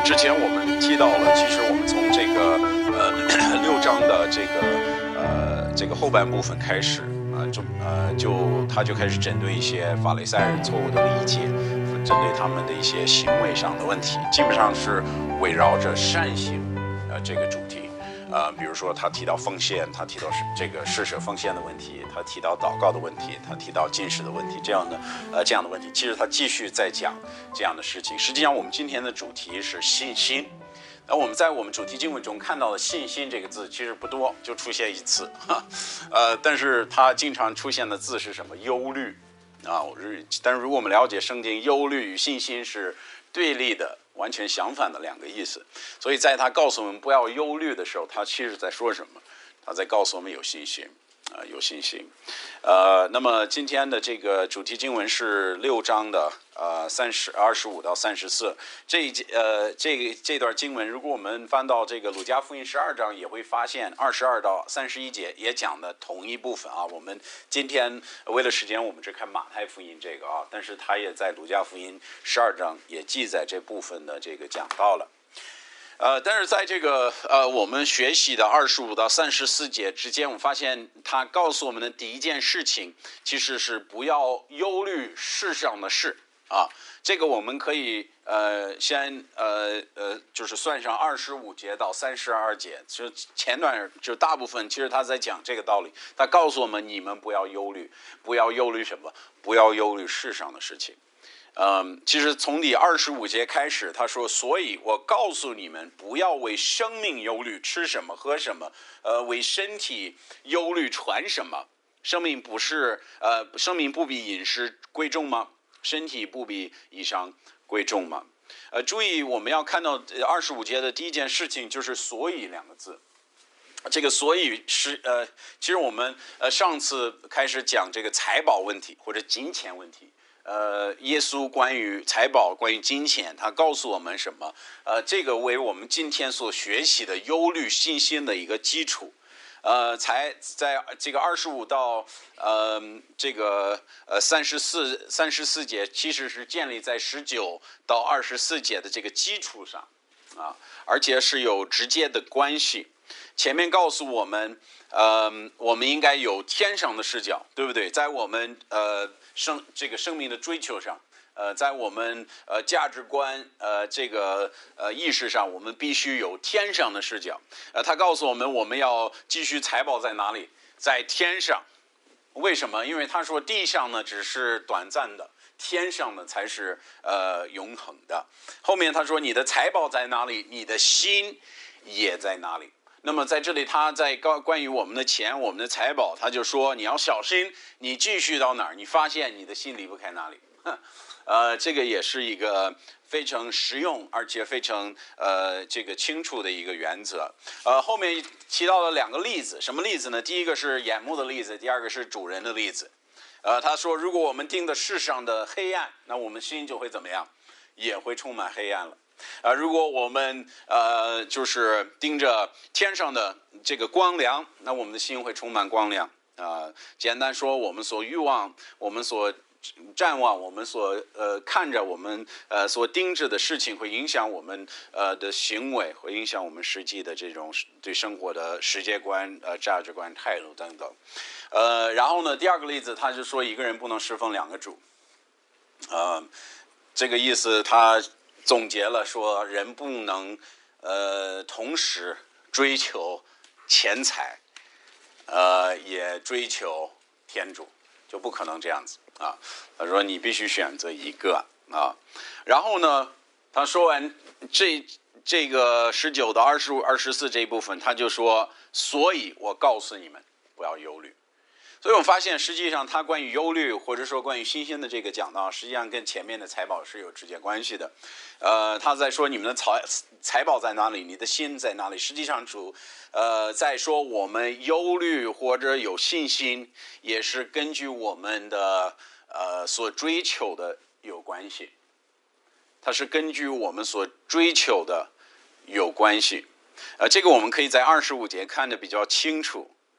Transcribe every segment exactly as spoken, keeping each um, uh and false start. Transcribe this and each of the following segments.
之前我们提到了，其实我们从这个呃六章的这个呃这个后半部分开始啊、呃，就呃就他就开始针对一些法利赛人错误的理解，针对他们的一些行为上的问题，基本上是围绕着善行呃这个主题。呃，比如说他提到奉献，他提到是这个施舍奉献的问题，他提到祷告的问题，他提到禁食的问题，这样的呃这样的问题，其实他继续在讲这样的事情。实际上，我们今天的主题是信心。那我们在我们主题经文中看到的信心这个字其实不多，就出现一次，哈，呃，但是它经常出现的字是什么？忧虑啊。但是如果我们了解圣经，忧虑与信心是对立的，完全相反的两个意思。所以在他告诉我们不要忧虑的时候，他其实在说什么？他在告诉我们有信心啊、呃，有信心。呃，那么今天的这个主题经文是六章的呃三十二十五到三十四。这一呃这这段经文，如果我们翻到这个鲁家福音十二章，也会发现二十二到三十一节也讲的同一部分啊。我们今天为了时间，我们只看马太福音这个啊，但是他也在鲁家福音十二章也记载这部分的这个讲到了。呃，但是在这个呃我们学习的二十五到三十四节之间，我发现他告诉我们的第一件事情，其实是不要忧虑世上的事啊。这个我们可以呃先呃呃就是算上二十五节到三十二节，就前段就大部分其实他在讲这个道理。他告诉我们，你们不要忧虑，不要忧虑什么？不要忧虑世上的事情。嗯，其实从第二十五节开始，他说：“所以我告诉你们，不要为生命忧虑，吃什么喝什么；呃，为身体忧虑，穿什么。生命不是呃，生命不比饮食贵重吗？身体不比衣裳贵重吗？”呃，注意我们要看到二十五节的第一件事情就是“所以”两个字。这个所以是呃，其实我们呃上次开始讲这个财宝问题或者金钱问题。呃，耶稣关于财宝、关于金钱，他告诉我们什么？呃，这个为我们今天所学习的忧虑信心的一个基础。呃，才在这个二十五到呃这个呃三十四三十四节，其实是建立在十九到二十四节的这个基础上啊，而且是有直接的关系。前面告诉我们，呃，我们应该有天上的视角，对不对？在我们呃。生这个生命的追求上，呃，在我们呃价值观呃这个呃意识上，我们必须有天上的视角。呃，他告诉我们，我们要继续财宝在哪里？在天上。为什么？因为他说地上呢只是短暂的，天上呢才是呃永恒的。后面他说你的财宝在哪里，你的心也在哪里。那么在这里，他在关于我们的钱、我们的财宝，他就说你要小心，你继续到哪儿，你发现你的心离不开哪里。呃，这个也是一个非常实用而且非常呃这个清楚的一个原则。呃，后面提到了两个例子，什么例子呢？第一个是眼目的例子，第二个是主人的例子。呃，他说，如果我们盯着世上的黑暗，那我们心就会怎么样？也会充满黑暗了。啊、呃，如果我们呃就是盯着天上的这个光亮，那我们的心会充满光亮。啊、呃，简单说，我们所欲望，我们所瞻望，我们所呃看着，我们呃所盯着的事情，会影响我们呃的行为，会影响我们实际的这种对生活的世界观、呃价值观、态度等等。呃，然后呢，第二个例子，他就说一个人不能侍奉两个主。呃，这个意思他总结了说，人不能呃同时追求钱财，呃也追求天主，就不可能这样子啊。他说你必须选择一个啊。然后呢，他说完这这个十九到二十五、二十四这一部分，他就说，所以我告诉你们不要忧虑。所以我们发现，实际上他关于忧虑或者说关于信心的这个讲到，实际上跟前面的财宝是有直接关系的。呃，他在说你们的财财宝在哪里，你的心在哪里？实际上主呃在说我们忧虑或者有信心，也是根据我们的呃所追求的有关系。它是根据我们所追求的有关系。呃，这个我们可以在二十五节看得比较清楚。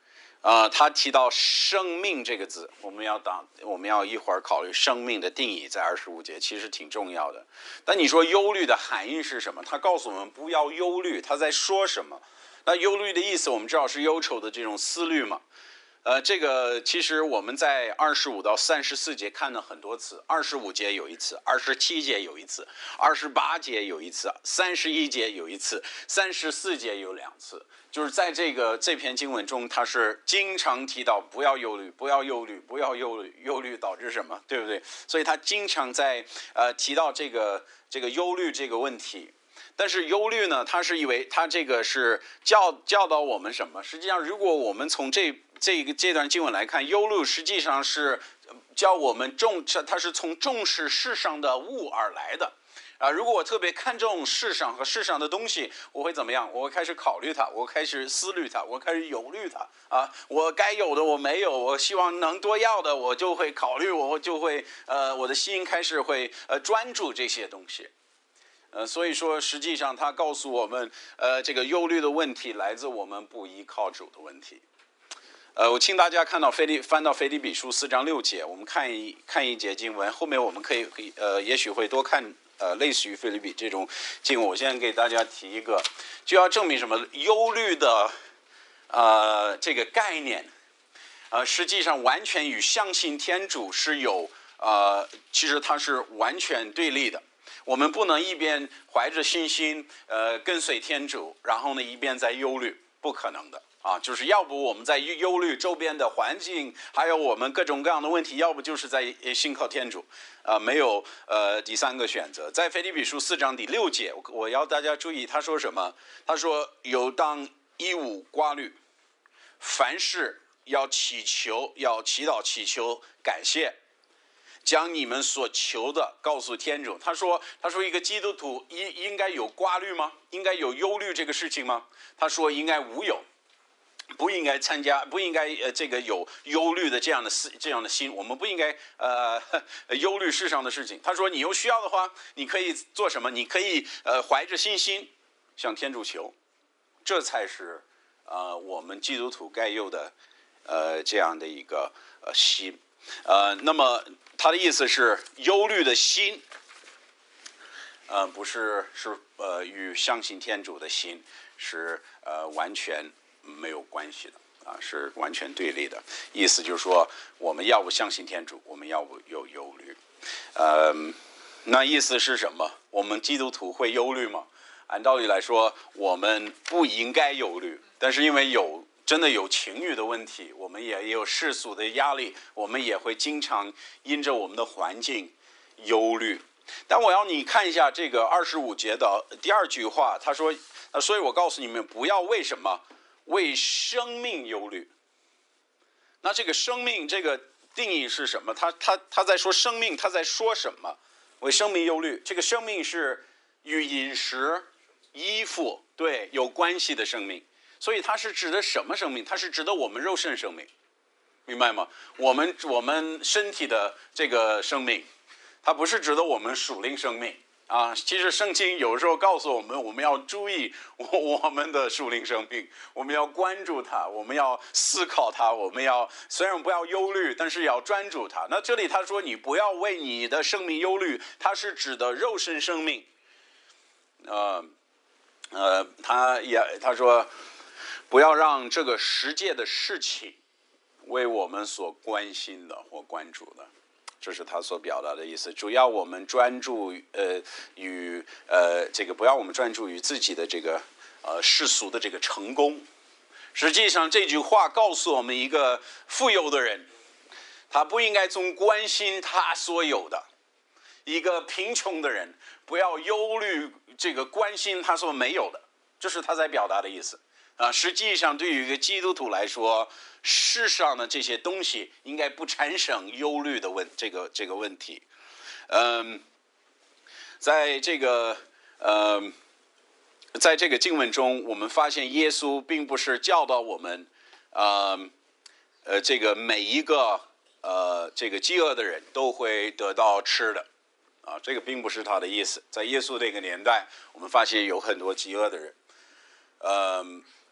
呃，他提到生命这个字，我们要当我们要一会儿考虑生命的定义，在二十五节其实挺重要的。但你说忧虑的含义是什么？他告诉我们不要忧虑，他在说什么？那忧虑的意思我们知道是忧愁的这种思虑嘛。呃，这个其实我们在二十五到三十四节看了很多次，二十五节有一次，二十七节有一次，二十八节有一次，三十一节有一次，三十四节有两次。就是在这个这篇经文中，他是经常提到不要忧虑，不要忧虑，不要忧虑，忧虑导致什么，对不对？所以他经常在呃提到这个这个忧虑这个问题。但是忧虑呢，他是以为他这个是教教导我们什么？实际上，如果我们从这这个这段经文来看，忧虑实际上是教我们重，它是从重视世上的物而来的。啊，如果我特别看重世上和世上的东西，我会怎么样？我会开始考虑它，我开始思虑它，我开始忧虑它。啊，我该有的我没有，我希望能多要的，我就会考虑，我就会呃，我的心开始会呃专注这些东西。呃，所以说，实际上他告诉我们，呃，这个忧虑的问题来自我们不依靠主的问题。呃，我请大家看到腓立翻到腓立比书四章六节，我们看一看一节经文，后面我们可以呃，也许会多看呃类似于腓立比这种经文。我现在给大家提一个，就要证明什么？忧虑的呃这个概念，呃，实际上完全与相信天主是有呃，其实它是完全对立的。我们不能一边怀着信心，呃，跟随天主，然后呢一边在忧虑，不可能的啊！就是要不我们在忧虑周边的环境，还有我们各种各样的问题，要不就是在信靠天主，啊、呃，没有呃第三个选择。在腓立比书四章第六节，我要大家注意，他说什么？他说有当一无挂虑，凡事要祈求，要祈祷祈求感谢。将你们所求的告诉天主。他说：“他说一个基督徒应应该有挂虑吗？应该有忧虑这个事情吗？”他说：“应该无有，不应该参加，不应该呃这个有忧虑的这样的这样的心。我们不应该呃忧虑世上的事情。”他说：“你有需要的话，你可以做什么？你可以呃怀着信心向天主求，这才是呃我们基督徒该有的呃这样的一个呃心。呃，那么。”他的意思是，忧虑的心，呃，不是是呃与相信天主的心是呃完全没有关系的啊，是完全对立的。意思就是说，我们要不相信天主，我们要不有忧虑。呃，那意思是什么？我们基督徒会忧虑吗？按道理来说，我们不应该忧虑，但是因为有。真的有情欲的问题，我们也有世俗的压力，我们也会经常因着我们的环境忧虑。但我要你看一下这个二十五节的第二句话，他说：“所以我告诉你们，不要为什么为生命忧虑。”那这个生命这个定义是什么？他他他在说生命，他在说什么？为生命忧虑，这个生命是与饮食、衣服对有关系的生命。所以它是指的什么生命？它是指的我们肉身生命，明白吗？我们我们身体的这个生命，它不是指的我们属灵生命啊。其实圣经有时候告诉我们，我们要注意我们的属灵生命，我们要关注它，我们要思考它，我们要虽然不要忧虑，但是要专注它。那这里他说你不要为你的生命忧虑，它是指的肉身生命。呃呃，他也他说。不要让这个世界的事情为我们所关心的或关注的，这是他所表达的意思。主要我们专注呃与呃这个，不要我们专注于自己的这个呃世俗的这个成功。实际上这句话告诉我们，一个富有的人，他不应该总关心他所有的；一个贫穷的人，不要忧虑这个关心他所没有的。这是他在表达的意思。啊，实际上对于一个基督徒来说，世上的这些东西应该不产生忧虑的问这个这个问题。嗯，在这个呃，在这个经文中，我们发现耶稣并不是教导我们，呃呃，这个每一个呃这个饥饿的人都会得到吃的，啊，这个并不是他的意思。在耶稣这个年代，我们发现有很多饥饿的人，嗯。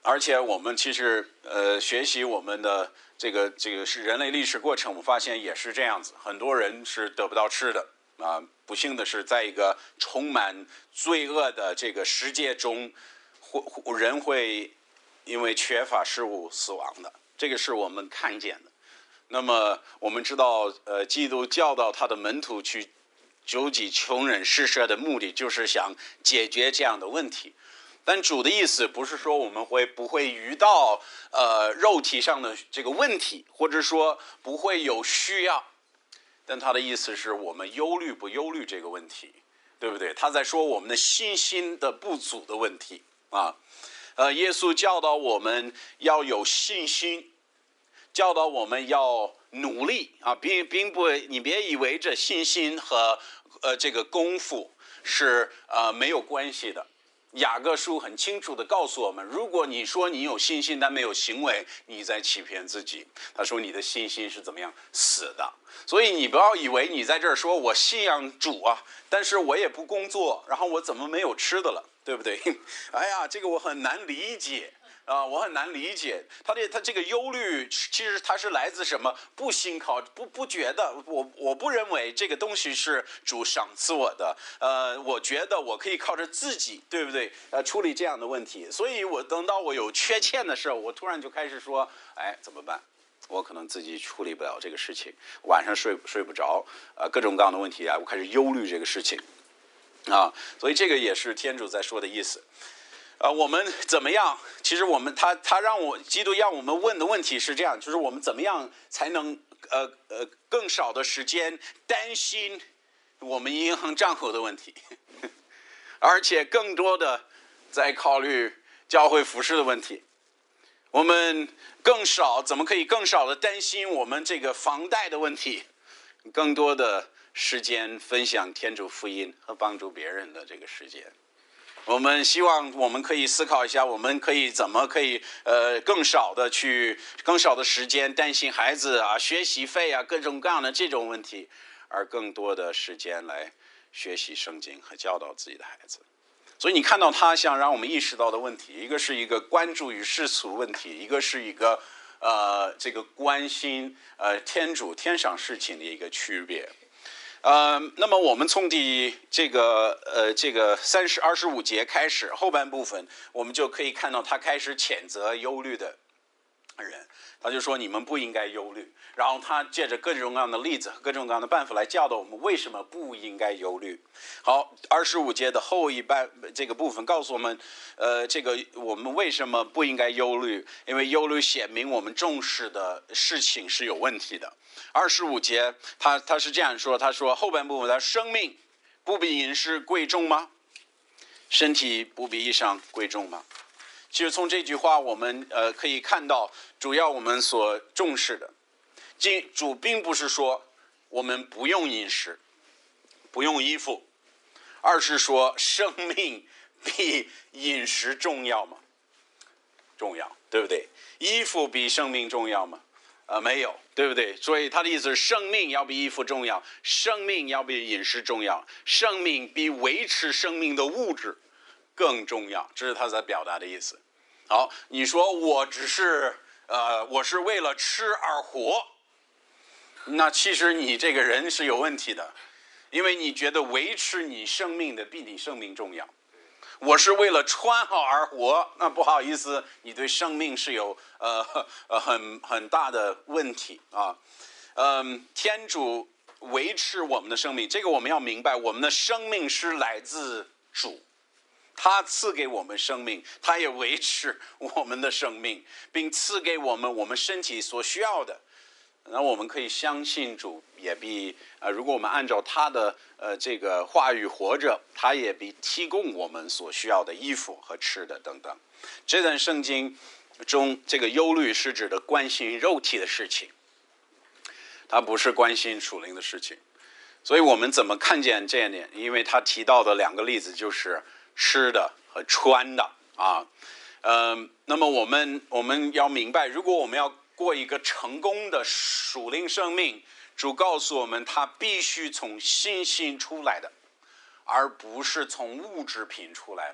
而且我们其实呃学习我们的这个这个是人类历史过程，我们发现也是这样子，很多人是得不到吃的啊。不幸的是，在一个充满罪恶的这个世界中，人会因为缺乏食物死亡的，这个是我们看见的。那么我们知道，呃，基督教导他的门徒去救济穷人施舍的目的，就是想解决这样的问题。但主的意思不是说我们会不会遇到呃肉体上的这个问题，或者说不会有需要，但他的意思是我们忧虑不忧虑这个问题，对不对？他在说我们的信心的不足的问题啊。呃，耶稣教导我们要有信心，教导我们要努力啊，并并不，你别以为这信心和呃这个功夫是呃没有关系的。雅各书很清楚地告诉我们，如果你说你有信心但没有行为，你在欺骗自己。他说你的信心是怎么样？死的。所以你不要以为你在这儿说我信仰主啊，但是我也不工作，然后我怎么没有吃的了，对不对？哎呀，这个我很难理解啊、呃，我很难理解他的他这个忧虑，其实他是来自什么？不信靠，不不觉得，我我不认为这个东西是主赏赐我的，呃，我觉得我可以靠着自己，对不对？呃，处理这样的问题，所以我等到我有缺欠的时候，我突然就开始说，哎，怎么办？我可能自己处理不了这个事情，晚上睡睡不着，呃，各种各样的问题啊，我开始忧虑这个事情，啊，所以这个也是天主在说的意思。呃，我们怎么样？其实我们他他让我基督让我们问的问题是这样，就是我们怎么样才能呃呃更少的时间担心我们银行账户的问题，而且更多的在考虑教会服事的问题。我们更少怎么可以更少的担心我们这个房贷的问题，更多的时间分享天主福音和帮助别人的这个时间。我们希望我们可以思考一下，我们可以怎么可以呃更少的去更少的时间担心孩子啊学习费啊各种各样的这种问题，而更多的时间来学习圣经和教导自己的孩子。所以你看到他想让我们意识到的问题，一个是一个关注于世俗问题，一个是一个呃这个关心呃天主天上事情的一个区别。呃，那么我们从第这个呃这个三十二十五节开始，后半部分我们就可以看到他开始谴责忧虑的人，他就说你们不应该忧虑，然后他借着各种各样的例子、各种各样的办法来教导我们为什么不应该忧虑。好，二十五节的后一半这个部分告诉我们，呃，这个我们为什么不应该忧虑？因为忧虑显明我们重视的事情是有问题的。二十五节他他是这样说，他说后半部分他生命不比饮食贵重吗？身体不比衣裳贵重吗？其实从这句话我们呃可以看到，主要我们所重视的，主并不是说我们不用饮食，不用衣服，而是说生命比饮食重要吗？重要，对不对？衣服比生命重要吗？呃，没有，对不对？所以他的意思是，生命要比衣服重要，生命要比饮食重要，生命比维持生命的物质更重要，这是他在表达的意思。好，你说我只是呃，我是为了吃而活，那其实你这个人是有问题的，因为你觉得维持你生命的比你生命重要。我是为了穿好而活，那不好意思，你对生命是有呃呃很很大的问题啊。嗯，天主维持我们的生命，这个我们要明白，我们的生命是来自主，他赐给我们生命，他也维持我们的生命，并赐给我们我们身体所需要的。那我们可以相信主，也必呃，如果我们按照他的呃这个话语活着，他也必提供我们所需要的衣服和吃的等等。这段圣经中，这个忧虑是指的关心肉体的事情，他不是关心属灵的事情。所以我们怎么看见这一点？因为他提到的两个例子就是吃的和穿的啊。嗯，那么我们我们要明白，如果我们要过一个成功的属灵生命，主告诉我们，他必须从信心出来的，而不是从物质品出来的。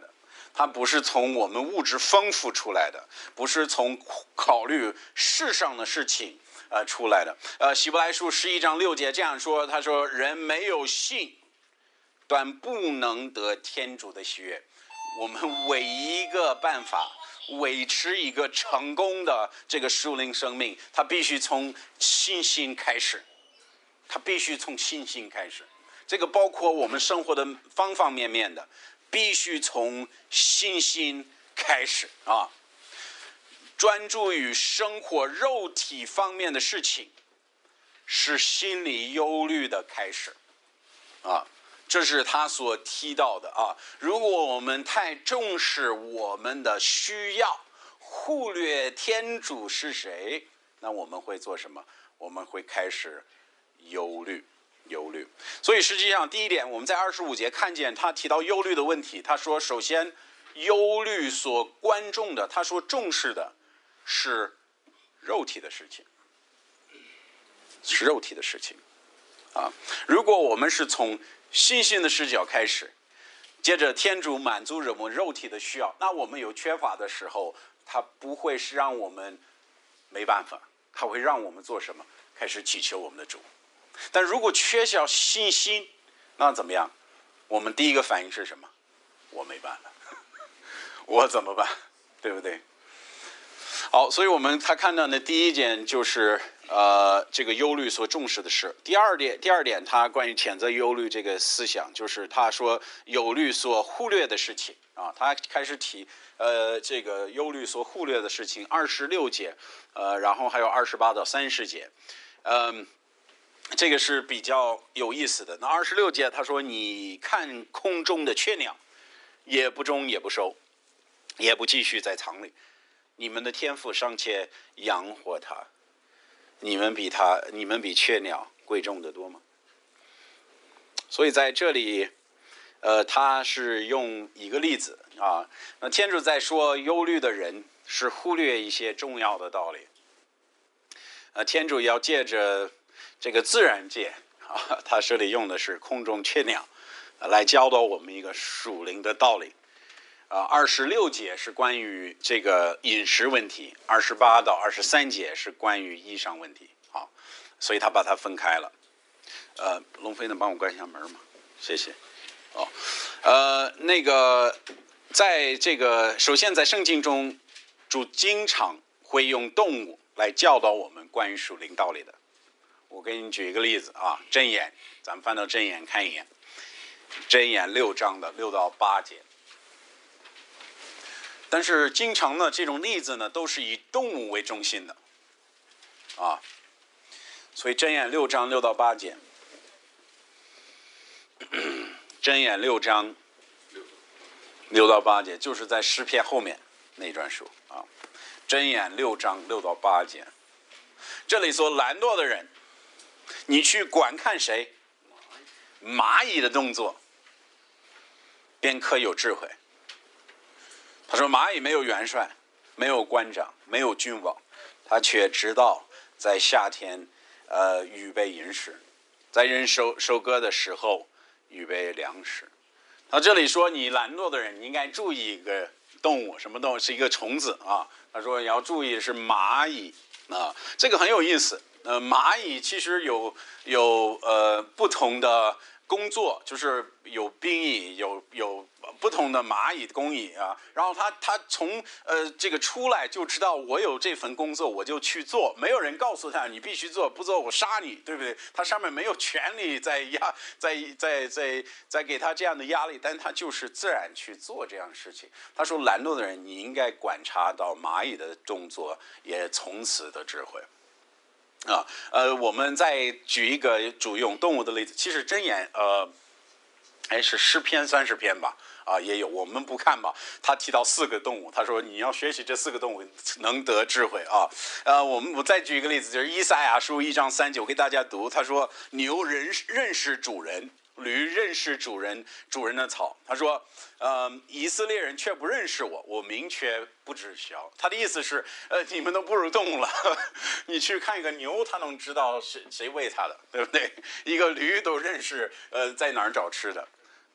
它不是从我们物质丰富出来的，不是从考虑世上的事情呃出来的。呃，希伯来书十一章六节这样说，他说：“人没有信，断不能得天主的喜悦。”我们唯一一个办法维持一个成功的这个属灵生命，它必须从信心开始，它必须从信心开始。这个包括我们生活的方方面面的，必须从信心开始啊！专注于生活肉体方面的事情，是心理忧虑的开始啊！这是他所提到的啊！如果我们太重视我们的需要，忽略天主是谁，那我们会做什么？我们会开始忧虑，忧虑。所以实际上，第一点，我们在二十五节看见他提到忧虑的问题。他说，首先，忧虑所关重的，他说重视的是肉体的事情，是肉体的事情啊！如果我们是从信心的视角开始，接着天主满足我们肉体的需要，那我们有缺乏的时候，他不会是让我们没办法，他会让我们做什么？开始祈求我们的主。但如果缺少信心，那怎么样？我们第一个反应是什么？我没办法，我怎么办？对不对？好，所以我们他看到的第一点就是呃，这个忧虑所重视的事。第二点，第二点，他关于谴责忧虑这个思想，就是他说忧虑所忽略的事情啊，他开始提呃这个忧虑所忽略的事情，二十六节，呃，然后还有二十八到三十节，嗯、呃，这个是比较有意思的。那二十六节他说，你看空中的雀鸟，也不种也不收，也不继续在仓里，你们的天父尚且养活它。你们比他，你们比雀鸟贵重得多吗？所以在这里，呃，他是用一个例子啊。那天主在说，忧虑的人是忽略一些重要的道理。呃，天主要借着这个自然界啊，他这里用的是空中雀鸟，呃、来教导我们一个属灵的道理。啊，二十六节是关于这个饮食问题，二十八到二十三节是关于衣裳问题。好，所以他把它分开了。呃，龙飞能帮我关一下门吗？谢谢。哦，呃，那个，在这个首先在圣经中，主经常会用动物来教导我们关于属灵道理的。我给你举一个例子啊，箴言，咱们翻到箴言看一眼，箴言六章的六到八节。但是经常呢，这种例子呢，都是以动物为中心的，啊，所以箴言六章六到八节，箴言六章六到八节，就是在诗篇后面那段书啊。箴言六章六到八节，这里说懒惰的人，你去观看谁？蚂蚁的动作，便可有智慧。他说蚂蚁没有元帅，没有官长，没有君王，他却知道在夏天呃预备饮食，在人收收割的时候预备粮食。他这里说你懒惰的人，你应该注意一个动物，什么动物？是一个虫子啊。他说你要注意是蚂蚁啊，这个很有意思。呃，蚂蚁其实有有呃不同的工作，就是有兵役，有有不同的蚂蚁工蚁啊。然后他他从呃这个出来就知道我有这份工作，我就去做，没有人告诉他你必须做，不做我杀你，对不对？他上面没有权利在压在在在在给他这样的压力，但他就是自然去做这样的事情。他说懒惰的人，你应该观察到蚂蚁的动作，也从此的智慧。啊，呃，我们再举一个主用动物的例子。其实箴言，呃，哎，是诗篇三十篇吧？啊，也有，我们不看吧。他提到四个动物，他说你要学习这四个动物，能得智慧啊。呃，我们我再举一个例子，就是以赛亚书一章三节，我给大家读。他说牛认认识主人，驴认识主人主人的草。他说，呃，以色列人却不认识我，我名却不知晓。他的意思是，呃，你们都不如动物了。你去看一个牛，他能知道谁谁喂它的，对不对？一个驴都认识，呃，在哪儿找吃的。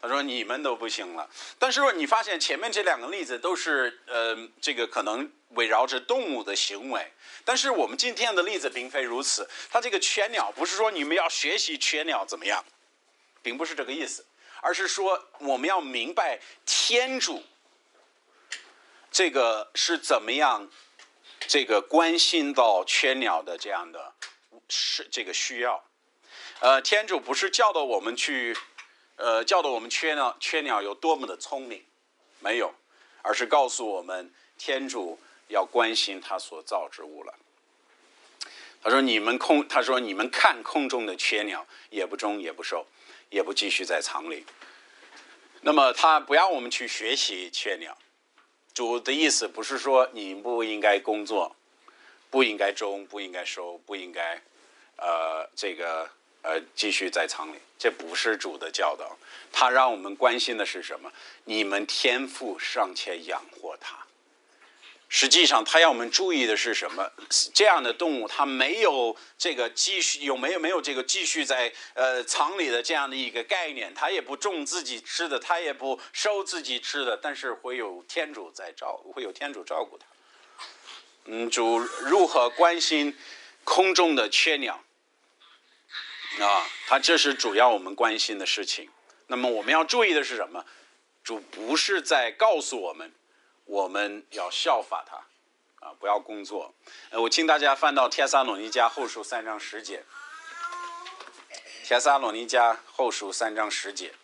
他说你们都不行了。但是说你发现前面这两个例子都是呃这个可能围绕着动物的行为，但是我们今天的例子并非如此。他这个雀鸟不是说你们要学习雀鸟怎么样，并不是这个意思，而是说我们要明白天主这个是怎么样这个关心到雀鸟的这样的是这个需要。呃，天主不是教导我们去，呃，教导我们雀鸟雀鸟有多么的聪明，没有，而是告诉我们天主要关心他所造之物了。他说你们空，他说你们看空中的雀鸟，也不种也不收，也不继续在仓里。那么他不要我们去学习雀鸟。主的意思不是说你不应该工作，不应该种，不应该收，不应该呃这个。呃，继续在仓里，这不是主的教导。他让我们关心的是什么？你们天父尚且养活它。实际上，他要我们注意的是什么？这样的动物，它没有这个继续有没有没有这个继续在呃仓里的这样的一个概念。它也不种自己吃的，它也不收自己吃的，但是会有天主在照，会有天主照顾它。嗯，主如何关心空中的雀鸟？啊，他这是主要我们关心的事情。那么我们要注意的是什么？主不是在告诉我们，我们要效法他，啊，不要工作。呃，我请大家翻到帖撒罗尼迦后书三章十节。帖撒罗尼迦后书三章十节，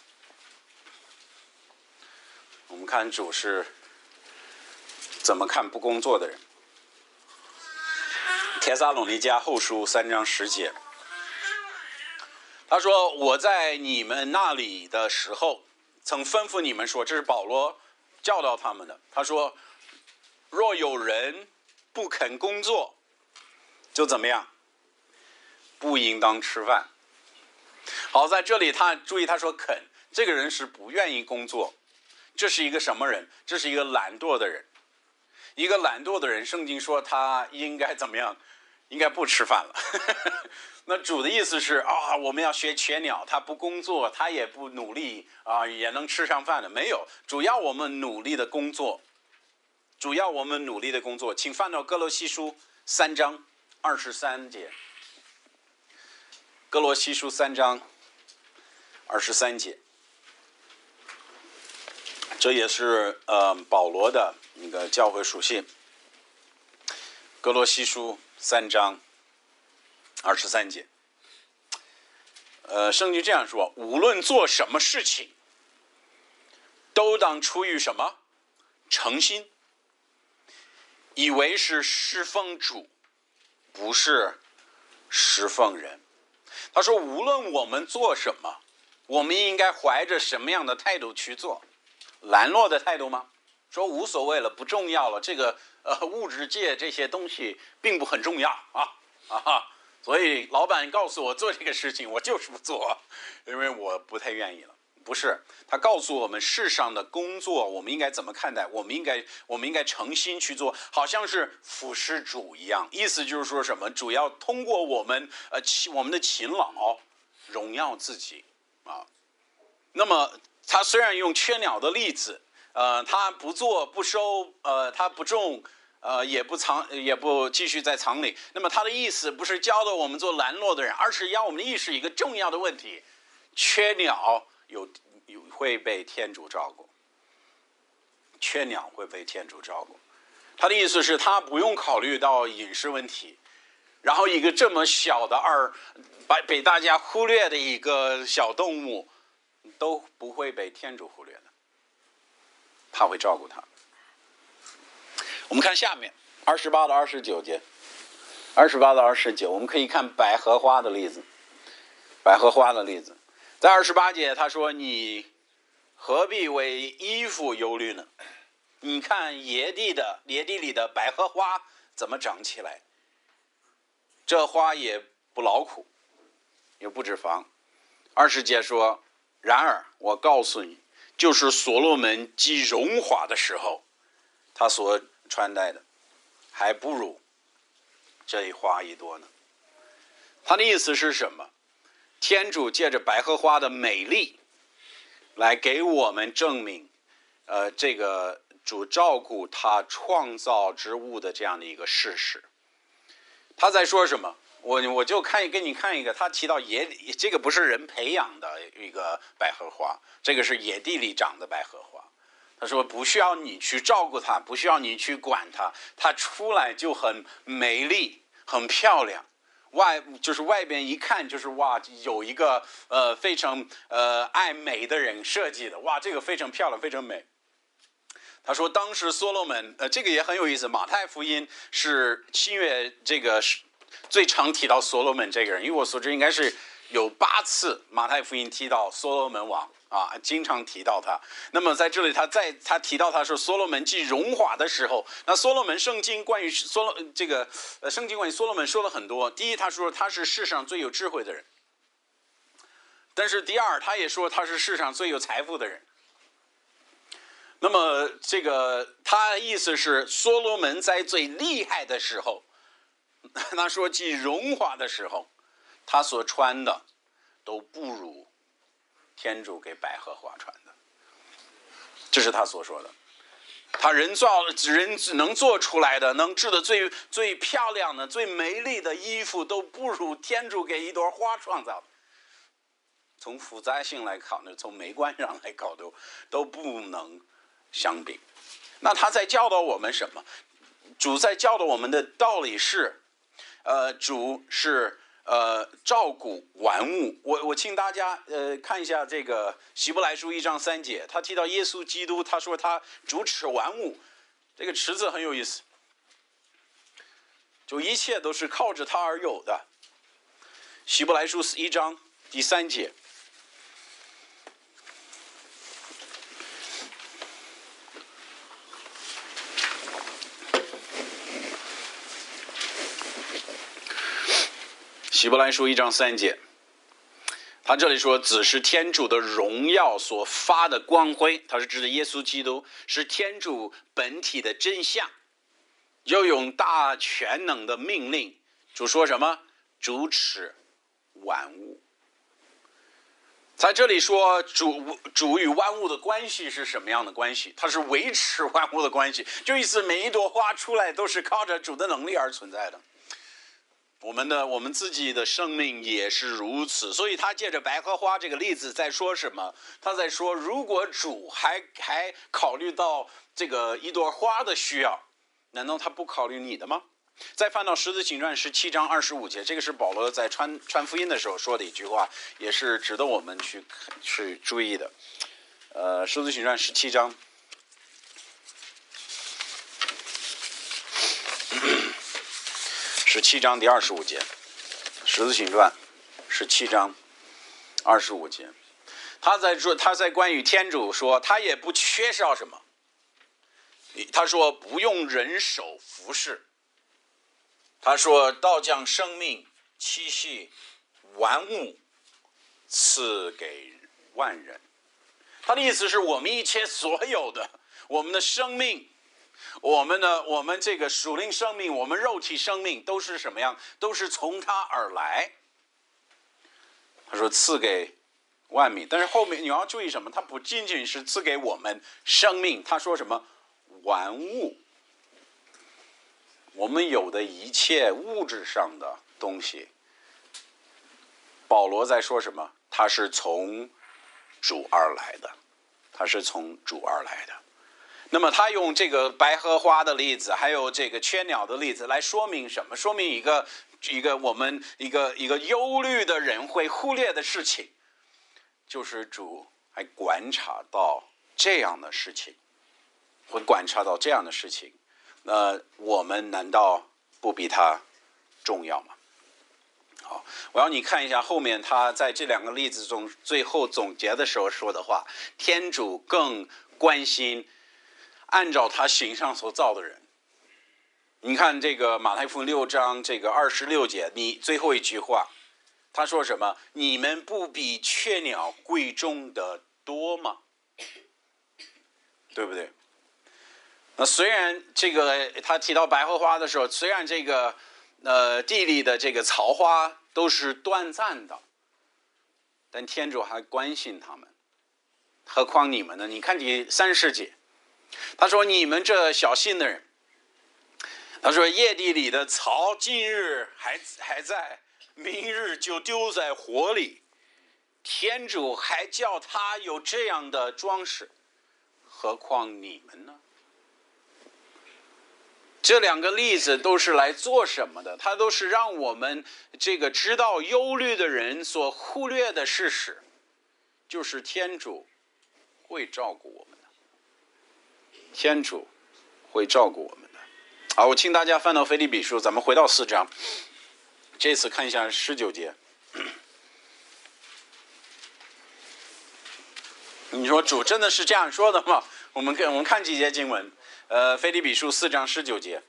我们看主是怎么看不工作的人。帖撒罗尼迦后书三章十节。他说我在你们那里的时候曾吩咐你们说，这是保罗教导他们的。他说若有人不肯工作，就怎么样？不应当吃饭。好，在这里他注意他说肯，这个人是不愿意工作。这是一个什么人？这是一个懒惰的人。一个懒惰的人，圣经说他应该怎么样？应该不吃饭了。那主的意思是啊，我们要学雀鸟，他不工作，他也不努力啊，也能吃上饭的。没有，主要我们努力的工作，主要我们努力的工作。请翻到哥罗西书三章二十三节。哥罗西书三章二十三节，这也是呃保罗的一个教会书信。哥罗西书三章二十三节，呃，圣经这样说：无论做什么事情，都当出于什么？诚心，以为是侍奉主，不是侍奉人。他说，无论我们做什么，我们应该怀着什么样的态度去做？懒惰的态度吗？说无所谓了，不重要了，这个呃物质界这些东西并不很重要啊啊！所以老板告诉我做这个事情，我就是不做，因为我不太愿意了。不是，他告诉我们世上的工作我们应该怎么看待，我们应该我们应该诚心去做，好像是服侍主一样。意思就是说什么？主要通过我们呃我们的勤劳荣耀自己啊。那么他虽然用雀鸟的例子，呃，他不做不收，呃，他不种。呃，也不藏，也不继续在藏里。那么他的意思不是教导我们做懒惰的人，而是要我们意识一个重要的问题：雀鸟有有会被天主照顾，雀鸟会被天主照顾。他的意思是，他不用考虑到饮食问题，然后一个这么小的二，把被大家忽略的一个小动物，都不会被天主忽略的，他会照顾他。我们看下面二十八到二十九节，二十八到二十九，我们可以看百合花的例子。百合花的例子，在二十八节他说：“你何必为衣服忧虑呢？你看野地的野地里的百合花怎么长起来？这花也不劳苦，也不脂肪。”二十节说：“然而我告诉你，就是所罗门极荣华的时候，他所穿戴的还不如这一花一朵呢。”他的意思是什么？天主借着百合花的美丽来给我们证明，呃，这个主照顾他创造之物的这样的一个事实。他在说什么？我我就看给你看一个，他提到野这个不是人培养的一个百合花，这个是野地里长的百合花。他说不需要你去照顾它，不需要你去管它，它出来就很美丽，很漂亮。外就是外边一看就是哇，有一个呃非常呃爱美的人设计的，哇，这个非常漂亮，非常美。他说当时所罗门，呃，这个也很有意思。马太福音是新约这个是最常提到所罗门这个人，因为我所知应该是有八次马太福音提到所罗门王啊，经常提到他。那么在这里他在他提到他说所罗门既荣华的时候，那所罗门圣经关于所罗这个呃圣经关于所罗门说了很多。第一，他说他是世上最有智慧的人，但是第二，他也说他是世上最有财富的人。那么这个他的意思是所罗门在最厉害的时候，他说既荣华的时候，他所穿的都不如天主给百合花穿的，这是他所说的。他人造人能做出来的，能制的最最漂亮的、最美丽的衣服，都不如天主给一朵花创造的。从复杂性来考虑，从美观上来考虑，都不能相比。那他在教导我们什么？主在教导我们的道理是，呃，主是呃照顾万物。我我请大家呃看一下这个希伯来书一章三节，他提到耶稣基督，他说他主持万物，这个持字很有意思，就一切都是靠着他而有的。希伯来书一章第三节。希伯来书一章三节，他这里说子是天主的荣耀所发的光辉，他是指的耶稣基督，是天主本体的真相，又用大全能的命令，主说什么？主持万物。在这里说主主与万物的关系是什么样的关系？它是维持万物的关系，就意思每一朵花出来都是靠着主的能力而存在的。我们的我们自己的生命也是如此，所以他借着百合花这个例子在说什么？他在说，如果主还还考虑到这个一朵花的需要，难道他不考虑你的吗？再翻到十字行传十七章二十五节，这个是保罗在传传福音的时候说的一句话，也是值得我们去去注意的。呃，十字行传十七章。十七章第二十五节，十字行传十七章二十五节，他在说他在关于天主说，他也不缺少什么。他说不用人手服侍，他说道将生命气息万物赐给万人。他的意思是我们一切所有的，我们的生命。我们的我们这个属灵生命，我们肉体生命都是什么样？都是从他而来。他说赐给万民，但是后面你要注意什么？他不仅仅是赐给我们生命，他说什么？万物，我们有的一切物质上的东西。保罗在说什么？他是从主而来的，他是从主而来的。那么他用这个百合花的例子，还有这个雀鸟的例子来说明什么？说明一个一个我们一个一个忧虑的人会忽略的事情，就是主还观察到这样的事情，会观察到这样的事情。那我们难道不比他重要吗？好，我要你看一下后面他在这两个例子中最后总结的时候说的话：天主更关心按照他形象所造的人。你看这个马太福音六章这个二十六节，你最后一句话，他说什么？你们不比雀鸟贵重的多吗？对不对？那虽然这个他提到百合花的时候，虽然这个呃地里的这个草花都是短暂的，但天主还关心他们。 何况你们呢？你看第三十节，他说你们这小信的人，他说夜地里的草今日还还在，明日就丢在火里，天主还叫他有这样的装饰，何况你们呢？这两个例子都是来做什么的？它都是让我们这个知道忧虑的人所忽略的事实，就是天主会照顾我们的，天主会照顾我们的。好，我请大家翻到腓立比书，咱们回到四章，这次看一下十九节。你说主真的是这样说的吗？我们看我们看几节经文。呃，腓立比书四章十九节，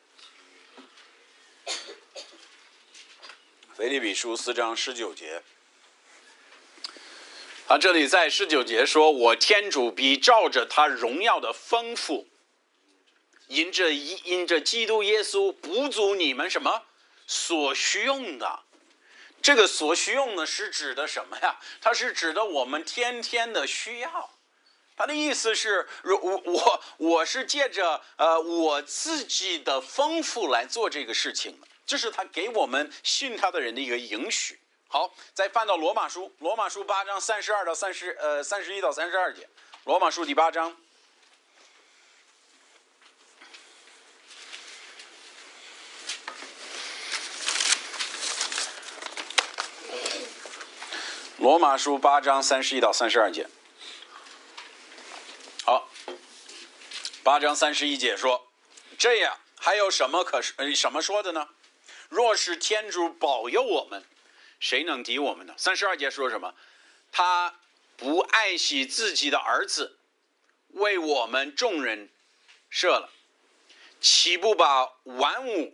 腓立比书四章十九节，他这里在十九节说：“我天主必照着他荣耀的丰富，因着因着基督耶稣补足你们什么所需用的。”这个所需用的是指的什么呀？它是指的我们天天的需要。他的意思是，我我我是借着呃我自己的丰富来做这个事情的，这是他给我们信他的人的一个允许。好，再翻到罗马书，罗马书八章三十二到三十呃三十一到三十二节，罗马书第八章。罗马书八章三十一到三十二节。好，八章三十一节说：“这样还有什么可呃什么说的呢？若是天主保佑我们，谁能敌我们呢？”三十二节说什么？他不爱惜自己的儿子，为我们众人设了，岂不把万物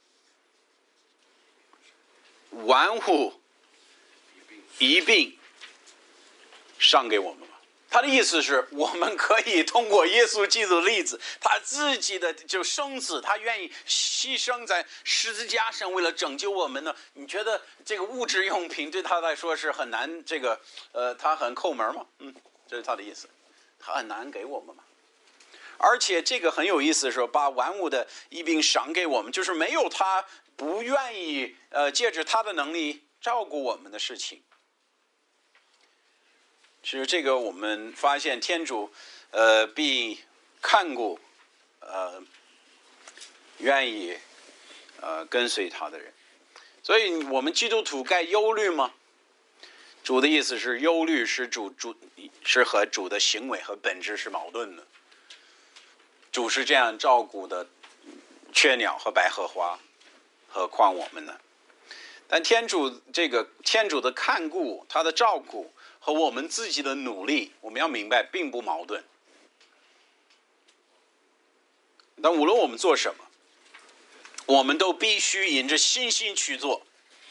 万物一并上给我们吗？他的意思是我们可以通过耶稣基督的例子，他自己的就生子，他愿意牺牲在十字架上，为了拯救我们呢。你觉得这个物质用品对他来说是很难，这个呃，他很抠门吗？嗯，这是他的意思，他很难给我们嘛。而且这个很有意思的说，把万物的一并赏给我们，就是没有他不愿意呃借着他的能力照顾我们的事情。其实这个我们发现天主呃必看顾呃愿意呃跟随他的人，所以我们基督徒该忧虑吗？主的意思是忧虑是主主是和主的行为和本质是矛盾的。主是这样照顾的雀鸟和百合花，何况我们呢？但天主这个天主的看顾，他的照顾和我们自己的努力，我们要明白并不矛盾。但无论我们做什么，我们都必须引着信心去做。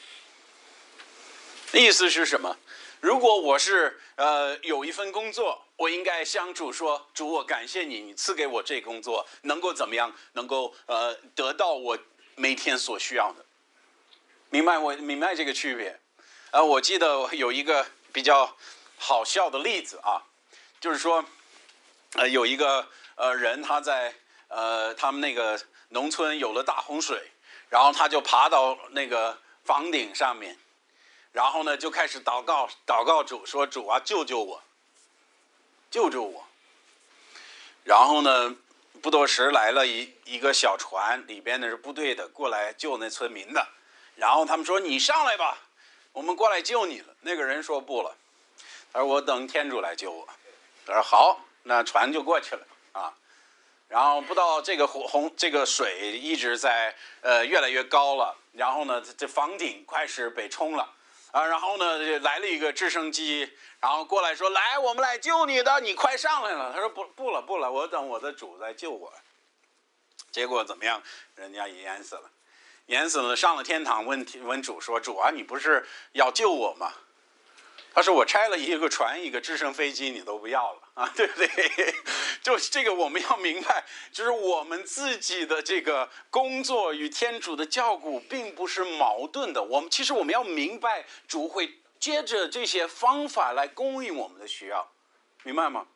意思是什么？如果我是呃有一份工作，我应该向主说：“主，我感谢你，你赐给我这工作，能够怎么样？能够呃得到我每天所需要的。”明白我明白这个区别。呃，我记得有一个比较好笑的例子啊，就是说，呃，有一个呃人他在呃他们那个农村有了大洪水，然后他就爬到那个房顶上面，然后呢就开始祷告，祷告主说：“主啊，救救我，救救我。”然后呢，不多时来了一一个小船，里边的是部队的，过来救那村民的。然后他们说：“你上来吧，我们过来救你了。”那个人说：“不了。”他说：“我等天主来救我。”他说：“好，那船就过去了啊。”然后不到这个洪这个水一直在呃越来越高了，然后呢这房顶开始被冲了啊，然后呢来了一个直升机，然后过来说：“来，我们来救你的，你快上来了。”他说：“不不了不了，我等我的主来救我。”结果怎么样？人家也淹死了。淹死了，上了天堂，问问主说：“主啊，你不是要救我吗？”他说：“我拆了一个船，一个直升飞机，你都不要了啊，对不对？”就是这个，我们要明白，就是我们自己的这个工作与天主的照顾并不是矛盾的。我们其实我们要明白，主会接着这些方法来供应我们的需要，明白吗？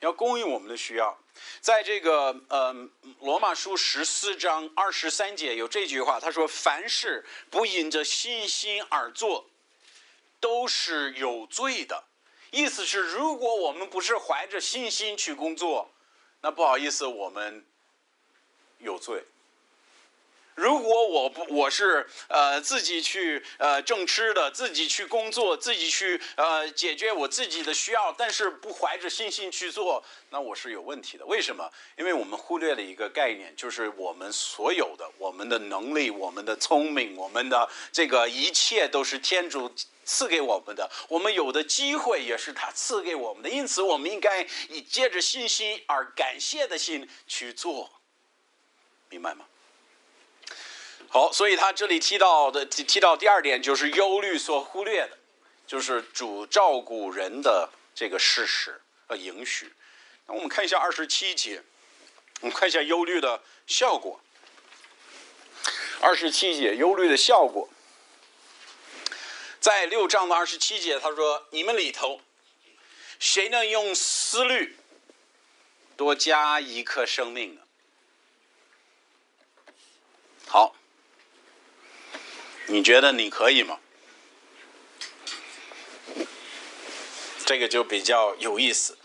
要供应我们的需要。在这个呃罗马书十四章二十三节有这句话，他说：“凡事不因着信心而做，都是有罪的。”意思是，如果我们不是怀着信心去工作，那不好意思，我们有罪。如果我不我是呃自己去呃挣吃的，自己去工作，自己去呃解决我自己的需要，但是不怀着信心去做，那我是有问题的。为什么？因为我们忽略了一个概念，就是我们所有的我们的能力、我们的聪明、我们的这个一切都是天主赐给我们的，我们有的机会也是他赐给我们的，因此我们应该以借着信心而感谢的心去做，明白吗？好，所以他这里提到的提到第二点就是忧虑所忽略的，就是主照顾人的这个事实和允许。那我们看一下二十七节，我们看一下忧虑的效果。二十七节忧虑的效果，在六章的二十七节，他说：“你们里头，谁能用思虑多加一颗生命呢？”好。你觉得你可以吗？这个就比较有意思。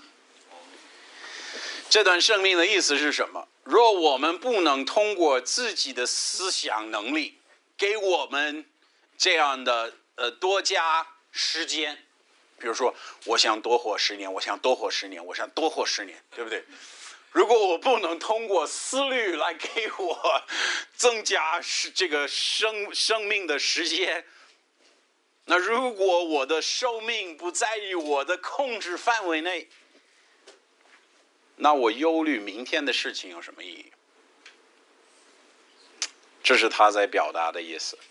这段圣命的意思是什么？若我们不能通过自己的思想能力，给我们这样的呃多加时间，比如说，我想多活十年，我想多活十年，我想多活十年，对不对？如果我不能通过思虑来给我增加这个生生命的时间，那如果我的寿命不在于我的控制范围内，那我忧虑明天的事情有什么意义？这是他在表达的意思。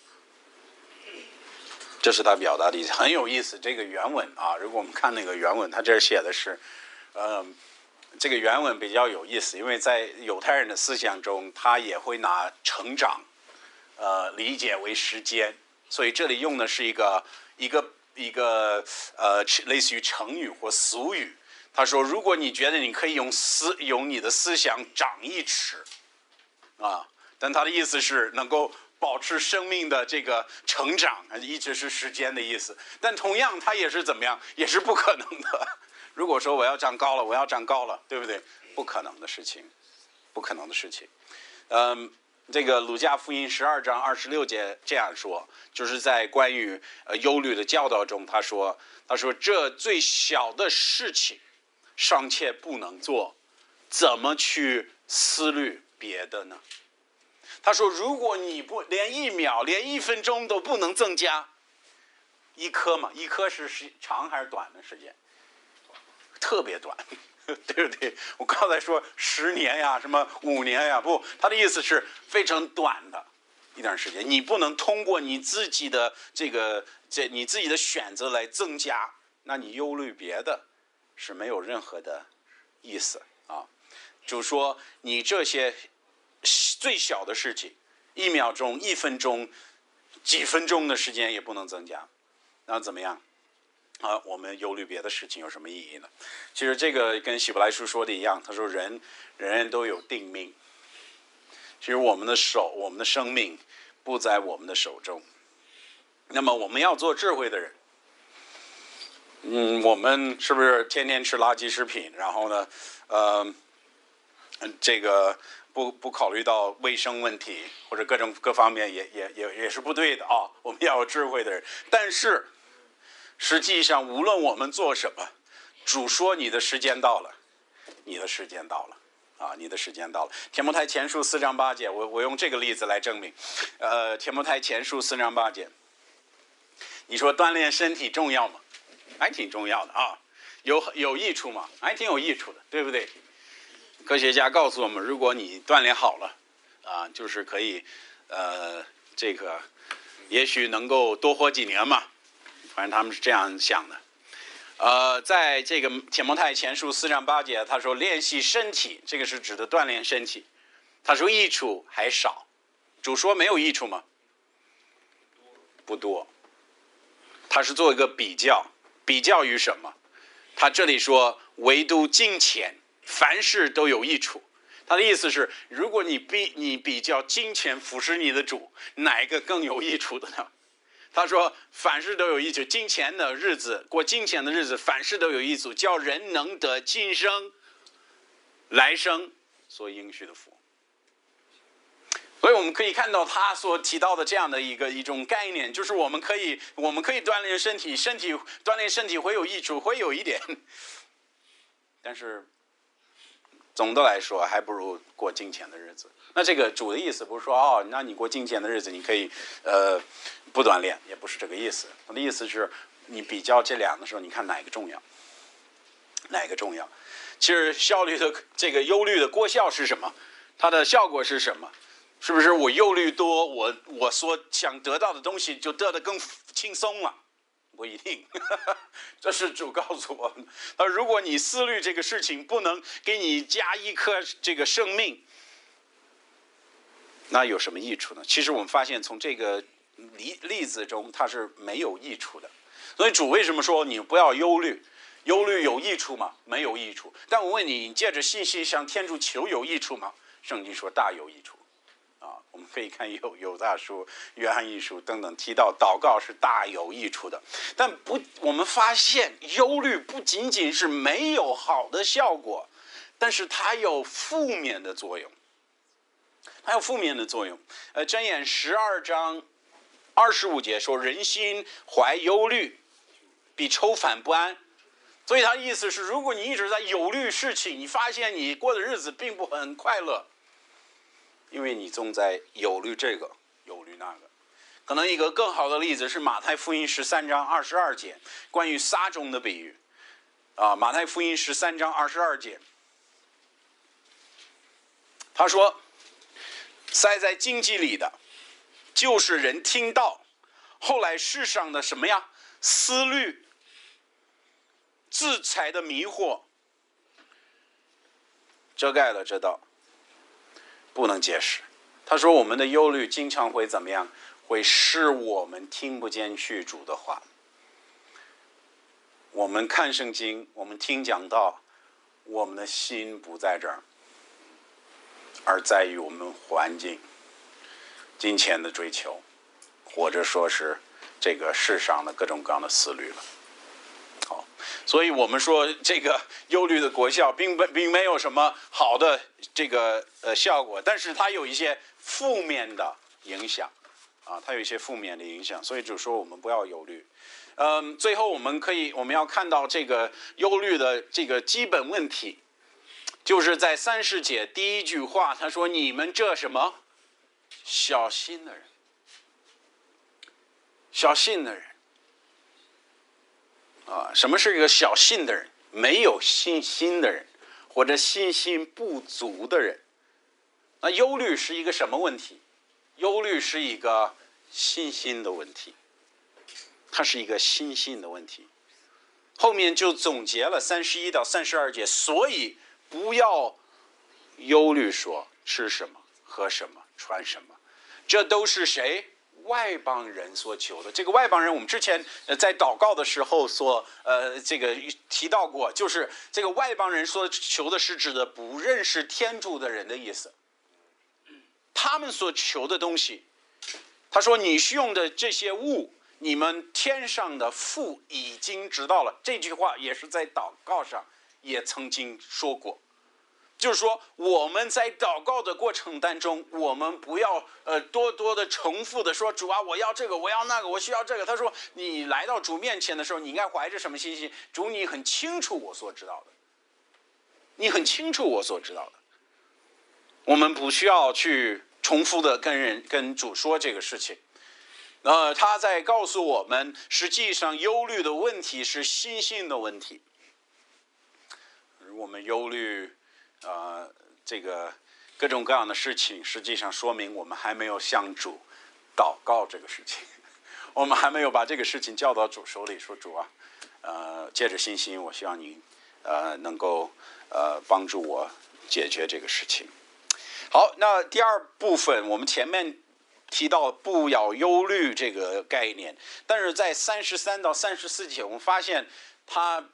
这是他表达的意思，很有意思。这个原文啊，如果我们看那个原文，他这儿写的是，呃。这个原文比较有意思，因为在犹太人的思想中，他也会拿成长，呃，理解为时间，所以这里用的是一个一个一个呃，类似于成语或俗语。他说，如果你觉得你可以用思用你的思想长一尺，啊，但他的意思是能够保持生命的这个成长，一直是时间的意思。但同样，它也是怎么样，也是不可能的。如果说我要长高了，我要长高了，对不对？不可能的事情，不可能的事情。嗯，这个鲁加福音十二章二十六节这样说，就是在关于呃忧虑的教导中，他说，他说这最小的事情尚且不能做，怎么去思虑别的呢？他说，如果你不连一秒、连一分钟都不能增加，一颗嘛，一颗是长还是短的时间？特别短，对不对？我刚才说十年呀，什么五年呀，不，他的意思是非常短的一段时间。你不能通过你自己的这个这你自己的选择来增加，那你忧虑别的是没有任何的意思啊。就说你这些最小的事情，一秒钟、一分钟、几分钟的时间也不能增加，那怎么样？啊，我们忧虑别的事情有什么意义呢？其实这个跟希伯来书说的一样，他说人人人都有定命。其实我们的手，我们的生命不在我们的手中。那么我们要做智慧的人。嗯，我们是不是天天吃垃圾食品？然后呢，呃，这个不不考虑到卫生问题或者各种各方面也也也也是不对的啊。我们要有智慧的人，但是。实际上，无论我们做什么，主说你的时间到了，你的时间到了，啊，你的时间到了。提摩太前书四章八节，我我用这个例子来证明。呃，提摩太前书四章八节，你说锻炼身体重要吗？还挺重要的啊，有有益处吗？还挺有益处的，对不对？科学家告诉我们，如果你锻炼好了，啊，就是可以，呃，这个也许能够多活几年嘛。反正他们是这样想的，呃，在这个提摩太前书四章八节，他说练习身体，这个是指的锻炼身体。他说益处还少，主说没有益处吗？不多。他是做一个比较，比较于什么？ 他这里说唯独金钱，凡事都有益处。他的意思是，如果你比你比较金钱服侍你的主，哪一个更有益处的呢？他说凡事都有益处，金钱的日子，过金钱的日子，凡事都有益处，叫人能得今生来生所应许的福。所以我们可以看到他所提到的这样的一个一种概念，就是我们可以我们可以锻炼身体，身体锻炼身体会有益处，会有一点，但是总的来说还不如过金钱的日子。那这个主的意思不是说哦，那你过金钱的日子你可以呃不锻炼，也不是这个意思。我的意思是你比较这两个的时候，你看哪个重要，哪个重要。其实效率的这个忧虑的果效是什么？它的效果是什么？是不是我忧虑多，我我所想得到的东西就得得更轻松了？不一定，这是主告诉我们。呃，如果你思虑这个事情不能给你加一颗这个生命，那有什么益处呢？其实我们发现从这个例例子中，它是没有益处的。所以主为什么说你不要忧虑？忧虑有益处吗？没有益处。但我问你，你借着信息向天主求有益处吗？圣经说大有益处。啊，我们可以看有有大书、约翰一书等等提到祷告是大有益处的，但不，我们发现忧虑不仅仅是没有好的效果，但是它有负面的作用，它有负面的作用。呃，箴言十二章二十五节说：“人心怀忧虑，必愁烦不安。”所以他的意思是，如果你一直在忧虑事情，你发现你过的日子并不很快乐。因为你总在忧虑这个忧虑那个。可能一个更好的例子是马太福音十三章二十二节，关于撒种的比喻啊，马太福音十三章二十二节，他说塞在荆棘里的就是人听到后来世上的什么呀，思虑自裁的迷惑遮盖了这道，不能解释。他说我们的忧虑经常会怎么样？会使我们听不见去主的话。我们看圣经，我们听讲道，我们的心不在这儿，而在于我们环境、金钱的追求，或者说是这个世上的各种各样的思虑了。好，所以我们说这个忧虑的果效并不并没有什么好的这个呃效果，但是它有一些负面的影响啊，它有一些负面的影响，所以就说我们不要忧虑。嗯，最后我们可以我们要看到这个忧虑的这个基本问题，就是在三十节第一句话，他说你们这什么小心的人，小心的人。啊，什么是一个小信的人？没有信心的人，或者信心不足的人。那忧虑是一个什么问题？忧虑是一个信心的问题，它是一个信心的问题。后面就总结了三十一到三十二节，所以不要忧虑说吃什么、喝什么、穿什么，这都是谁？外邦人所求的。这个外邦人我们之前在祷告的时候所呃这个提到过，就是这个外邦人所求的是指的不认识天主的人的意思。他们所求的东西，他说你是用的这些物，你们天上的父已经知道了。这句话也是在祷告上也曾经说过，就是说我们在祷告的过程当中，我们不要呃多多的重复的说主啊，我要这个，我要那个，我需要这个。他说你来到主面前的时候，你应该怀着什么信心？主，你很清楚我所知道的，你很清楚我所知道的。我们不需要去重复的跟人跟主说这个事情。呃，他在告诉我们，实际上忧虑的问题是心性的问题。我们忧虑呃，这个各种各样的事情，实际上说明我们还没有向主祷告这个事情，我们还没有把这个事情交到主手里，说主啊，呃，借着信心，我希望你呃能够呃帮助我解决这个事情。好，那第二部分我们前面提到不要忧虑这个概念，但是在三十三到三十四节，我们发现他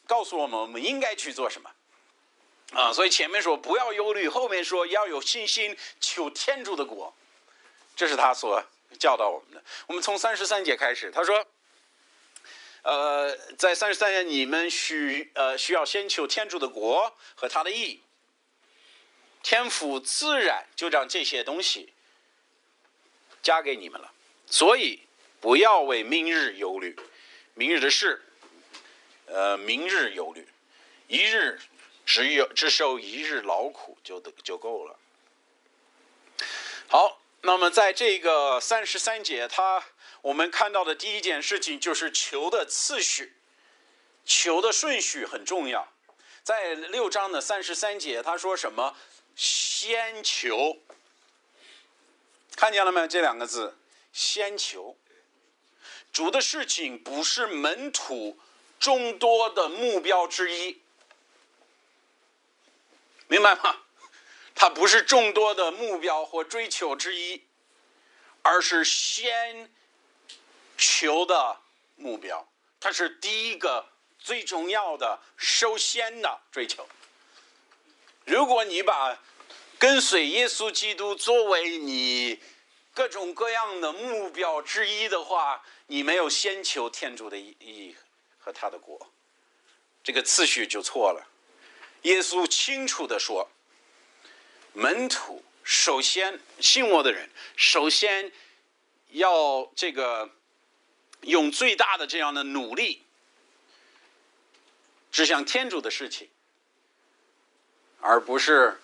告诉我们我们应该去做什么啊。所以前面说不要忧虑，后面说要有信心求天主的国，这是他所教导我们的。我们从三十三节开始，他说呃，在三十三节你们需呃需要先求天主的国和他的义，天父自然就将这些东西加给你们了。所以不要为明日忧虑，明日的事呃明日忧虑，一日只有只受一日劳苦就就够了。好，那么在这个三十三节，他我们看到的第一件事情就是求的次序，求的顺序很重要。在六章的三十三节，他说什么？先求，看见了没？这两个字，先求。主的事情不是门徒众多的目标之一，明白吗？它不是众多的目标或追求之一，而是先求的目标，它是第一个最重要的首先的追求。如果你把跟随耶稣基督作为你各种各样的目标之一的话，你没有先求天主的意义和他的国，这个次序就错了。耶稣清楚地说，门徒首先信我的人首先要这个用最大的这样的努力指向天主的事情，而不是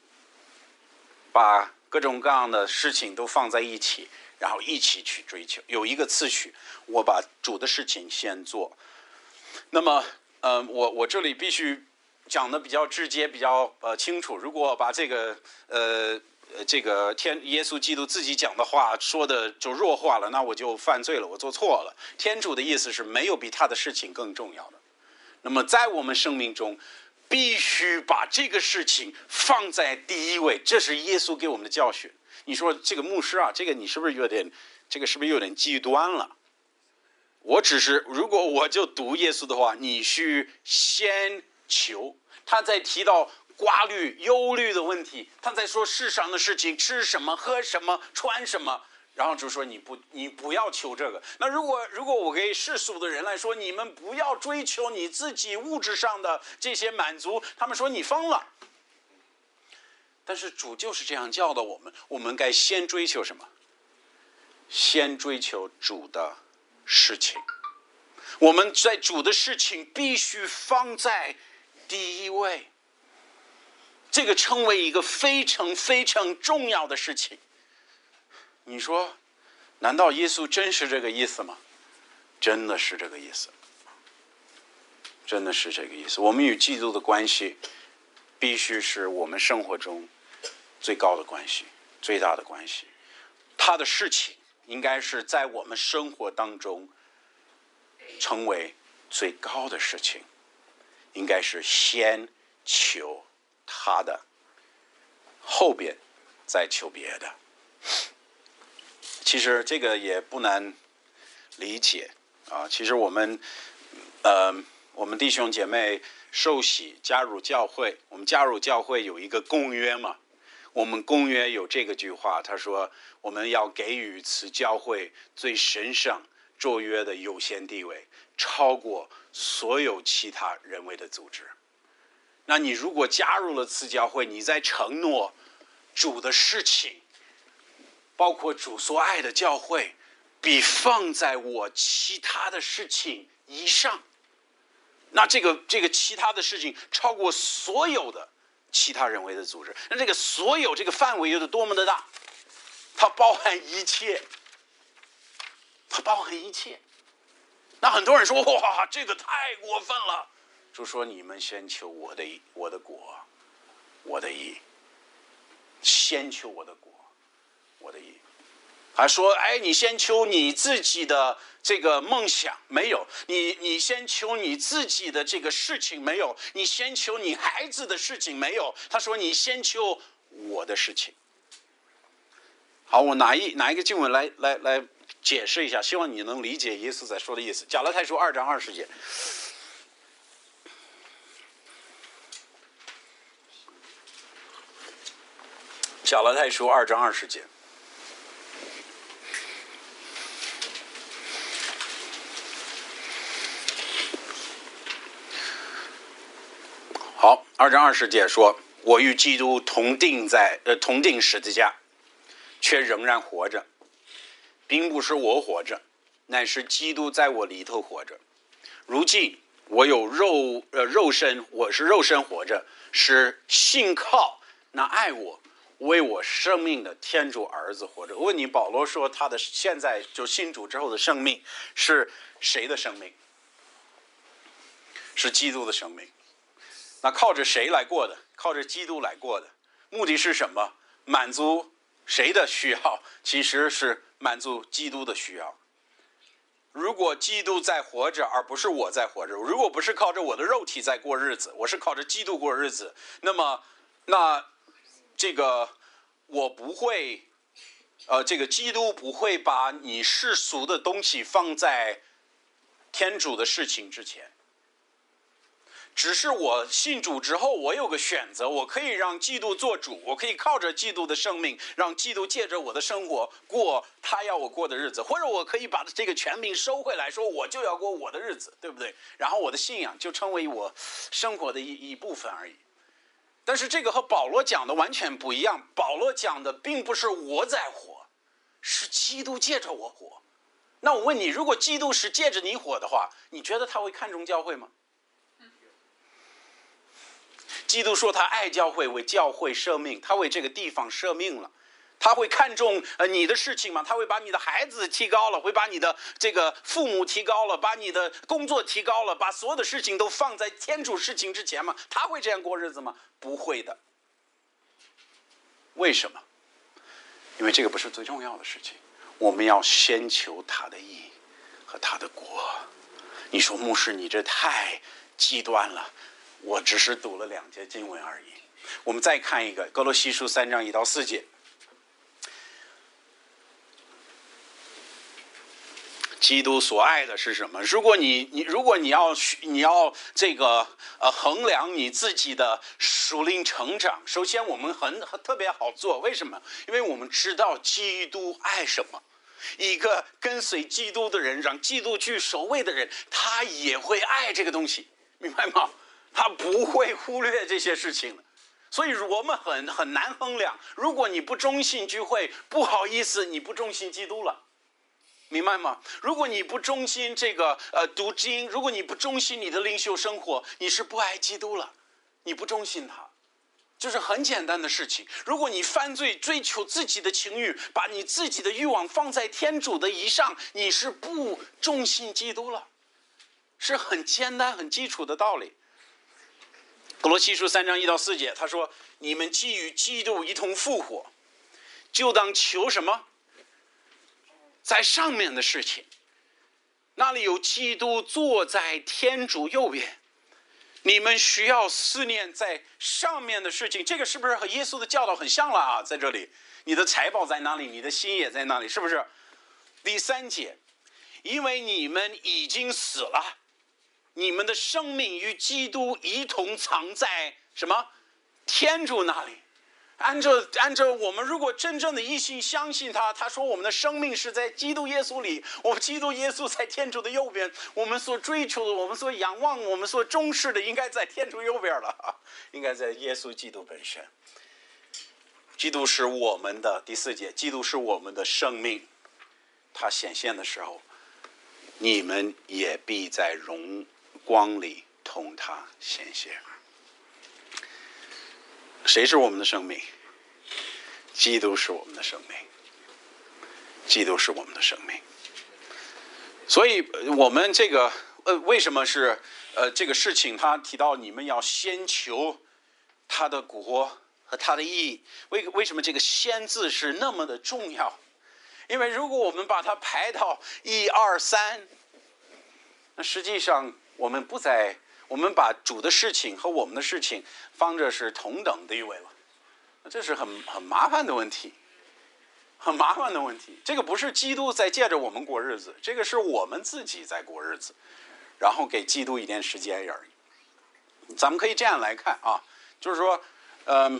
把各种各样的事情都放在一起，然后一起去追求。有一个次序，我把主的事情先做。那么呃，我我这里必须讲的比较直接，比较呃清楚。如果把这个呃这个天耶稣基督自己讲的话说的就弱化了，那我就犯罪了，我做错了。天主的意思是没有比他的事情更重要的。那么在我们生命中，必须把这个事情放在第一位，这是耶稣给我们的教训。你说这个牧师啊，这个你是不是有点，这个是不是有点极端了？我只是，如果我就读耶稣的话，你需先求。他在提到挂虑、忧虑的问题，他在说世上的事情，吃什么、喝什么、穿什么，然后就说你不，你不要求这个。那如果如果我给世俗的人来说，你们不要追求你自己物质上的这些满足，他们说你疯了。但是主就是这样教导我们，我们该先追求什么？先追求主的事情。我们在主的事情必须放在第一位，这个成为一个非常非常重要的事情。你说，难道耶稣真是这个意思吗？真的是这个意思，真的是这个意思。我们与基督的关系，必须是我们生活中最高的关系，最大的关系。他的事情应该是在我们生活当中成为最高的事情，应该是先求他的，后边再求别的。其实这个也不难理解啊。其实我们呃，我们弟兄姐妹受洗加入教会，我们加入教会有一个公约嘛。我们公约有这个句话，他说我们要给予此教会最神圣卓越的优先地位，超过所有其他人为的组织。那你如果加入了此教会，你在承诺主的事情，包括主所爱的教会，比放在我其他的事情以上。那这个这个其他的事情超过所有的其他人为的组织。那这个所有这个范围有多么的大？它包含一切，它包含一切。那很多人说，哇，这个太过分了。就说你们先求我的我的国，我的义，先求我的国，我的义。还说，哎，你先求你自己的这个梦想，没有；你你先求你自己的这个事情，没有；你先求你孩子的事情，没有。他说，你先求我的事情。好，我拿一拿一个经文来来来解释一下，希望你能理解耶稣在说的意思。加拉太书二章二十节。 加拉太书二章二十节。好，二章二十节说：“我与基督同定在呃同定十字架，却仍然活着，并不是我活着，乃是基督在我里头活着。如今我有肉呃肉身，我是肉身活着，是信靠那爱我、为我生命的天主儿子活着。”我问你，保罗说他的现在就信主之后的生命是谁的生命？是基督的生命。那靠着谁来过的？靠着基督来过的。目的是什么？满足谁的需要？其实是满足基督的需要。如果基督在活着，而不是我在活着，如果不是靠着我的肉体在过日子，我是靠着基督过日子，那么那这个我不会呃这个基督不会把你世俗的东西放在天主的事情之前。只是我信主之后，我有个选择，我可以让基督做主，我可以靠着基督的生命，让基督借着我的生活过他要我过的日子，或者我可以把这个权柄收回来，说我就要过我的日子，对不对？然后我的信仰就成为我生活的一一部分而已。但是这个和保罗讲的完全不一样，保罗讲的并不是我在活，是基督借着我活。那我问你，如果基督是借着你活的话，你觉得他会看重教会吗？基督说他爱教会，为教会舍命，他为这个地方舍命了。他会看重呃你的事情吗？他会把你的孩子提高了，会把你的这个父母提高了，把你的工作提高了，把所有的事情都放在天主事情之前吗？他会这样过日子吗？不会的。为什么？因为这个不是最重要的事情。我们要先求他的义和他的国。你说牧师，你这太极端了。我只是读了两节经文而已。我们再看一个哥罗西书三章一到四节。基督所爱的是什么？如果你你如果你要你要这个呃衡量你自己的属灵成长，首先我们很很特别好做。为什么？因为我们知道基督爱什么。一个跟随基督的人，让基督居首位的人，他也会爱这个东西，明白吗？他不会忽略这些事情的。所以我们很很难衡量。如果你不忠心聚会，不好意思，你不忠心基督了，明白吗？如果你不忠心这个呃读经，如果你不忠心你的灵修生活，你是不爱基督了，你不忠心他，就是很简单的事情。如果你犯罪，追求自己的情欲，把你自己的欲望放在天主的以上，你是不忠心基督了，是很简单很基础的道理。哥罗西书三章一到四节，他说：“你们既与基督一同复活，就当求什么？在上面的事情，那里有基督坐在天主右边。你们需要思念在上面的事情。”这个是不是和耶稣的教导很像了啊？在这里，你的财宝在哪里，你的心也在哪里，是不是？第三节，因为你们已经死了。你们的生命与基督一同藏在什么？天主那里。按照按照我们如果真正的一心相信他，他说我们的生命是在基督耶稣里，我们基督耶稣在天主的右边，我们所追求的，我们所仰望，我们所重视的，应该在天主右边了，应该在耶稣基督本身。基督是我们的第四节，基督是我们的生命，他显现的时候，你们也必在荣光里同他显现。谁是我们的生命？基督是我们的生命，基督是我们的生命。所以我们这个呃，为什么是呃这个事情？他提到你们要先求他的国和他的义。为为什么这个先字是那么的重要？因为如果我们把它排到一二三，那实际上我们不在，我们把主的事情和我们的事情放着是同等地位了，这是很很麻烦的问题，很麻烦的问题。这个不是基督在借着我们过日子，这个是我们自己在过日子，然后给基督一点时间而已。咱们可以这样来看啊，就是说，嗯、呃，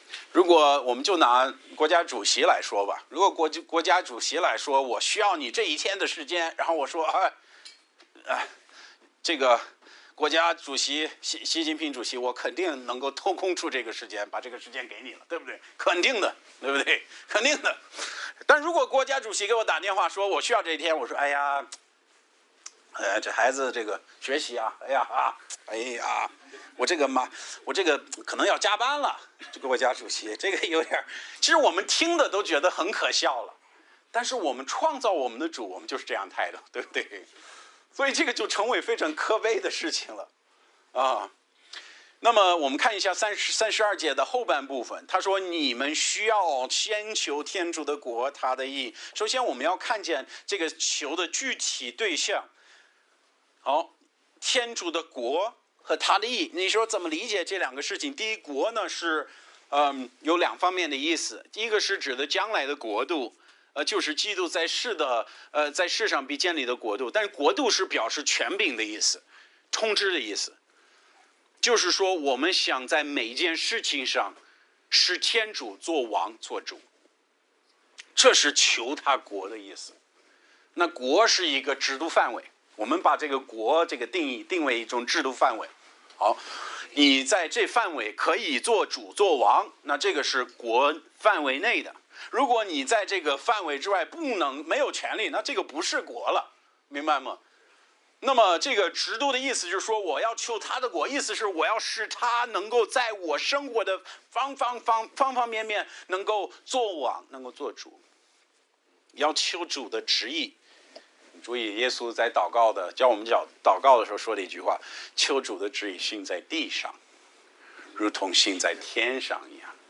如果我们就拿国家主席来说吧，如果国国家主席来说，我需要你这一天的时间，然后我说，哎，哎，这个国家主席习习近平主席，我肯定能够抽空出这个时间，把这个时间给你了，对不对？肯定的，对不对？肯定的。但如果国家主席给我打电话说我需要这一天，我说，哎呀，哎，这孩子这个学习啊，哎呀啊，哎呀。我这个嘛，我这个可能要加班了。这个国家主席，这个有点，其实我们听的都觉得很可笑了，但是我们创造我们的主，我们就是这样态度，对不对？所以这个就成为非常可悲的事情了，啊。那么我们看一下三十三十二节的后半部分，他说：“你们需要先求天主的国，他的义。”首先，我们要看见这个求的具体对象。好，天主的国。和他的义，你说怎么理解这两个事情？第一，国呢是，嗯，有两方面的意思。第一个是指的将来的国度，呃，就是基督在世的，呃，在世上必建立的国度。但是国度是表示权柄的意思，统治的意思。就是说，我们想在每一件事情上，使天主做王做主，这是求他国的意思。那国是一个制度范围，我们把这个国这个定义定为一种制度范围。好，你在这范围可以做主做王，那这个是国范围内的。如果你在这个范围之外不能没有权利，那这个不是国了，明白吗？那么这个制度的意思就是说，我要求他的国，意思是我要使他能够在我生活的方方方方方面面能够做王，能够做主，要求主的旨意。注意，耶稣在祷告的教我们讲祷告的时候说的一句话：“求主的旨意行在地上，如同行在天上一样。”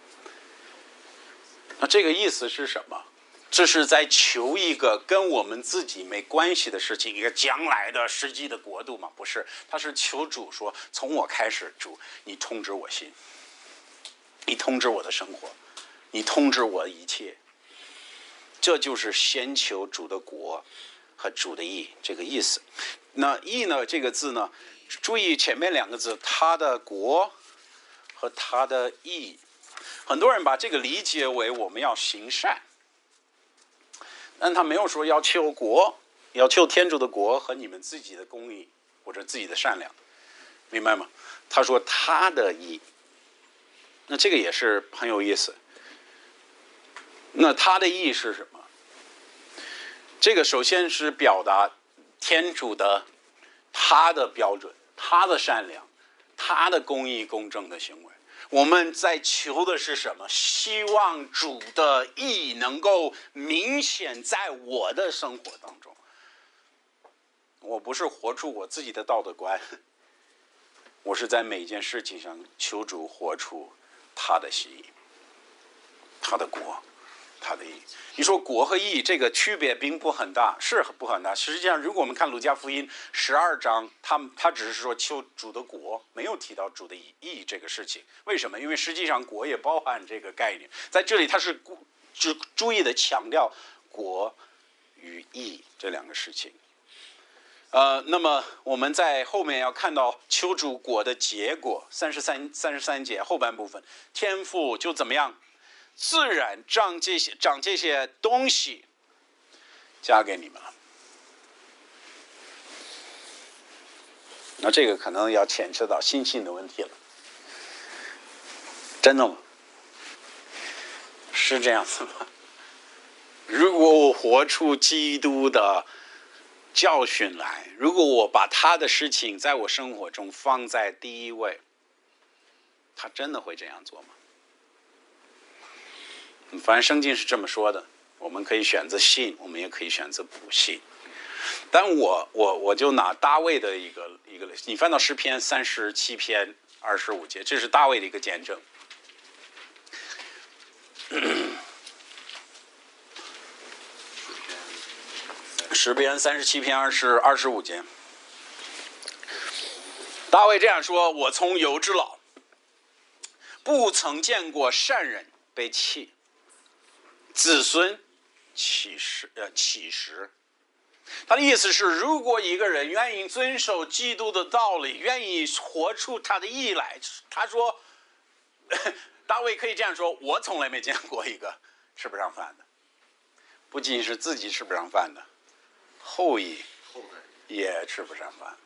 那这个意思是什么？这是在求一个跟我们自己没关系的事情，一个将来的实际的国度吗？不是，他是求主说：“从我开始，主，你通知我心，你通知我的生活，你通知我的一切。”这就是先求主的国。和主的义这个意思。那义呢这个字呢，注意前面两个字，他的国和他的义。很多人把这个理解为我们要行善，但他没有说要求国，要求天主的国和你们自己的公义或者自己的善良，明白吗？他说他的义，那这个也是很有意思。那他的义是什么？这个首先是表达天主的他的标准，他的善良，他的公义公正的行为。我们在求的是什么？希望主的义能够明显在我的生活当中。我不是活出我自己的道德观，我是在每件事情上求主活出他的心意，他的国，他的义。你说国和义这个区别并不很大，是不很大。实际上，如果我们看路加福音十二章，他他只是说求主的国，没有提到主的义这个事情。为什么？因为实际上国也包含这个概念，在这里他是注注意的强调国与义这两个事情。呃，那么我们在后面要看到求主国的结果，三十三三十三节后半部分，天父就怎么样？自然将这些将这些东西加给你们了。那这个可能要牵扯到信心的问题了。真的吗？是这样子吗？如果我活出基督的教训来，如果我把他的事情在我生活中放在第一位，他真的会这样做吗？反正圣经是这么说的，我们可以选择信，我们也可以选择不信。但我我我就拿大卫的一个一个，你翻到诗篇三十七篇二十五节，这是大卫的一个见证。诗篇三十七篇二十二十五节，大卫这样说：“我从幼至老，不曾见过善人被弃。”子孙乞食，呃，乞食。他的意思是，如果一个人愿意遵守基督的道理，愿意活出他的义来，他说， 大卫可以这样说：我从来没见过一个吃不上饭的，不仅是自己吃不上饭的，后裔也吃不上饭。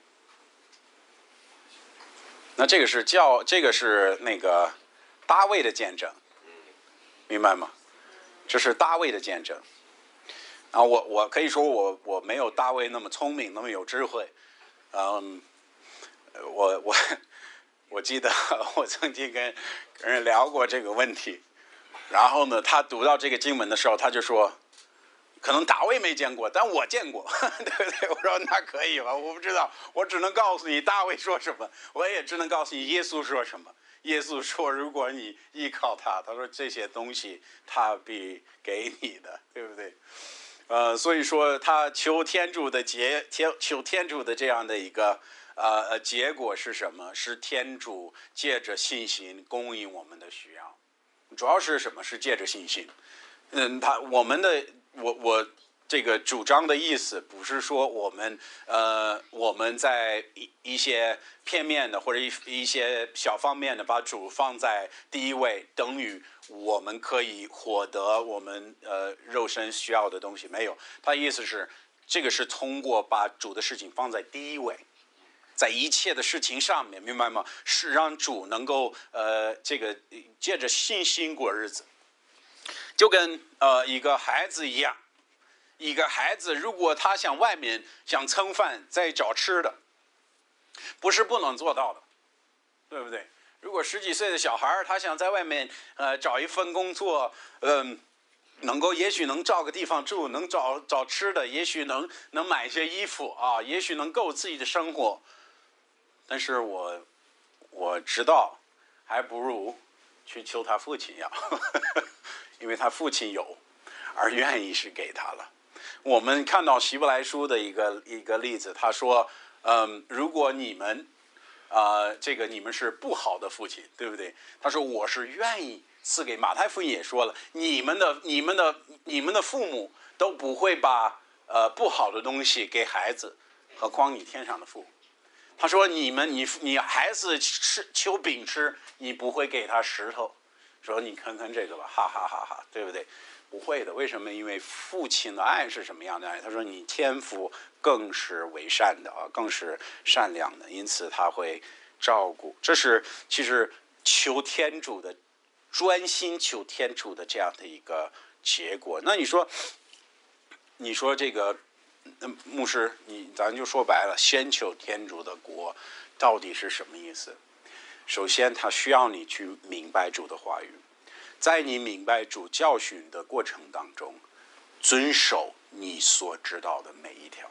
那这个是教，这个是那个大卫的见证，明白吗？这是大卫的见证。啊，我我可以说我我没有大卫那么聪明，那么有智慧。嗯，我我我记得我曾经跟跟人聊过这个问题，然后呢，他读到这个经文的时候，他就说，可能大卫没见过，但我见过，对不对？我说那可以吧，我不知道，我只能告诉你大卫说什么，我也只能告诉你耶稣说什么。耶稣说，如果你依靠他，他说这些东西他必给你的，对不对？呃，所以说他求天主的结，求天主的这样的一个呃结果是什么？是天主借着信心供应我们的需要，主要是什么？是借着信心。嗯，他我们的我我这个主张的意思不是说我们呃我们在一一些片面的或者一一些小方面的把主放在第一位，等于我们可以获得我们呃肉身需要的东西，没有。他意思是这个是通过把主的事情放在第一位，在一切的事情上面，明白吗？是让主能够呃这个借着信心过日子。就跟呃一个孩子一样，一个孩子如果他想外面想蹭饭再找吃的，不是不能做到的，对不对？如果十几岁的小孩他想在外面呃找一份工作，嗯、呃，能够也许能找个地方住，能找找吃的，也许能能买一些衣服啊，也许能够自己的生活，但是我我知道，还不如去求他父亲要。因为他父亲有，而愿意是给他了。我们看到希伯来书的一个一个例子，他说，嗯，如果你们，呃，这个你们是不好的父亲，对不对？他说我是愿意赐给。马太福音也说了，你们的、你们的、你们的父母都不会把呃不好的东西给孩子，何况你天上的父。他说你们、你你孩子吃求饼吃，你不会给他石头。说你看看这个吧，哈哈哈哈，对不对？不会的，为什么？因为父亲的爱是什么样的爱？他说你天父更是为善的啊，更是善良的，因此他会照顾。这是其实求天主的专心求天主的这样的一个结果。那你说，你说这个牧师，你咱就说白了，先求天主的国，到底是什么意思？首先，他需要你去明白主的话语，在你明白主教训的过程当中，遵守你所知道的每一条。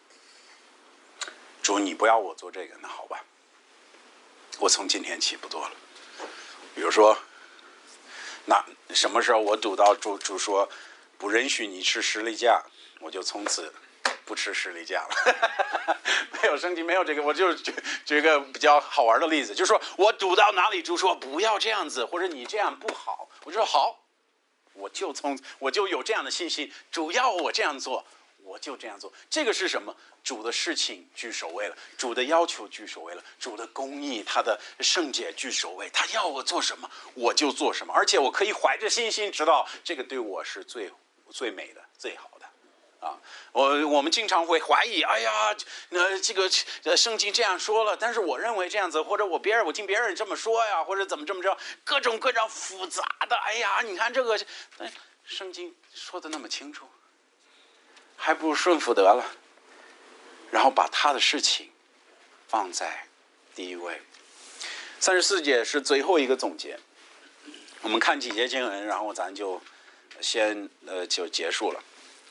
主，你不要我做这个，那好吧，我从今天起不做了。比如说，那什么时候我读到主主说不允许你吃十粒架，我就从此不吃十粒架了。没有圣经，没有这个，我就举举个比较好玩的例子，就是说我读到哪里主说不要这样子，或者你这样不好，我就说好，我就从我就有这样的信心，主要我这样做，我就这样做。这个是什么？主的事情居首位了，主的要求居首位了，主的公义，他的圣洁居首位，他要我做什么，我就做什么，而且我可以怀着信心，知道这个对我是最最美的、最好的。啊，我我们经常会怀疑，哎呀，那这个呃圣经这样说了，但是我认为这样子，或者我别人我听别人这么说呀，或者怎么这么着，各种各样复杂的，哎呀，你看这个，圣经说的那么清楚，还不如顺服得了，然后把他的事情放在第一位。三十四节是最后一个总结，我们看几节经文，然后咱就先呃就结束了。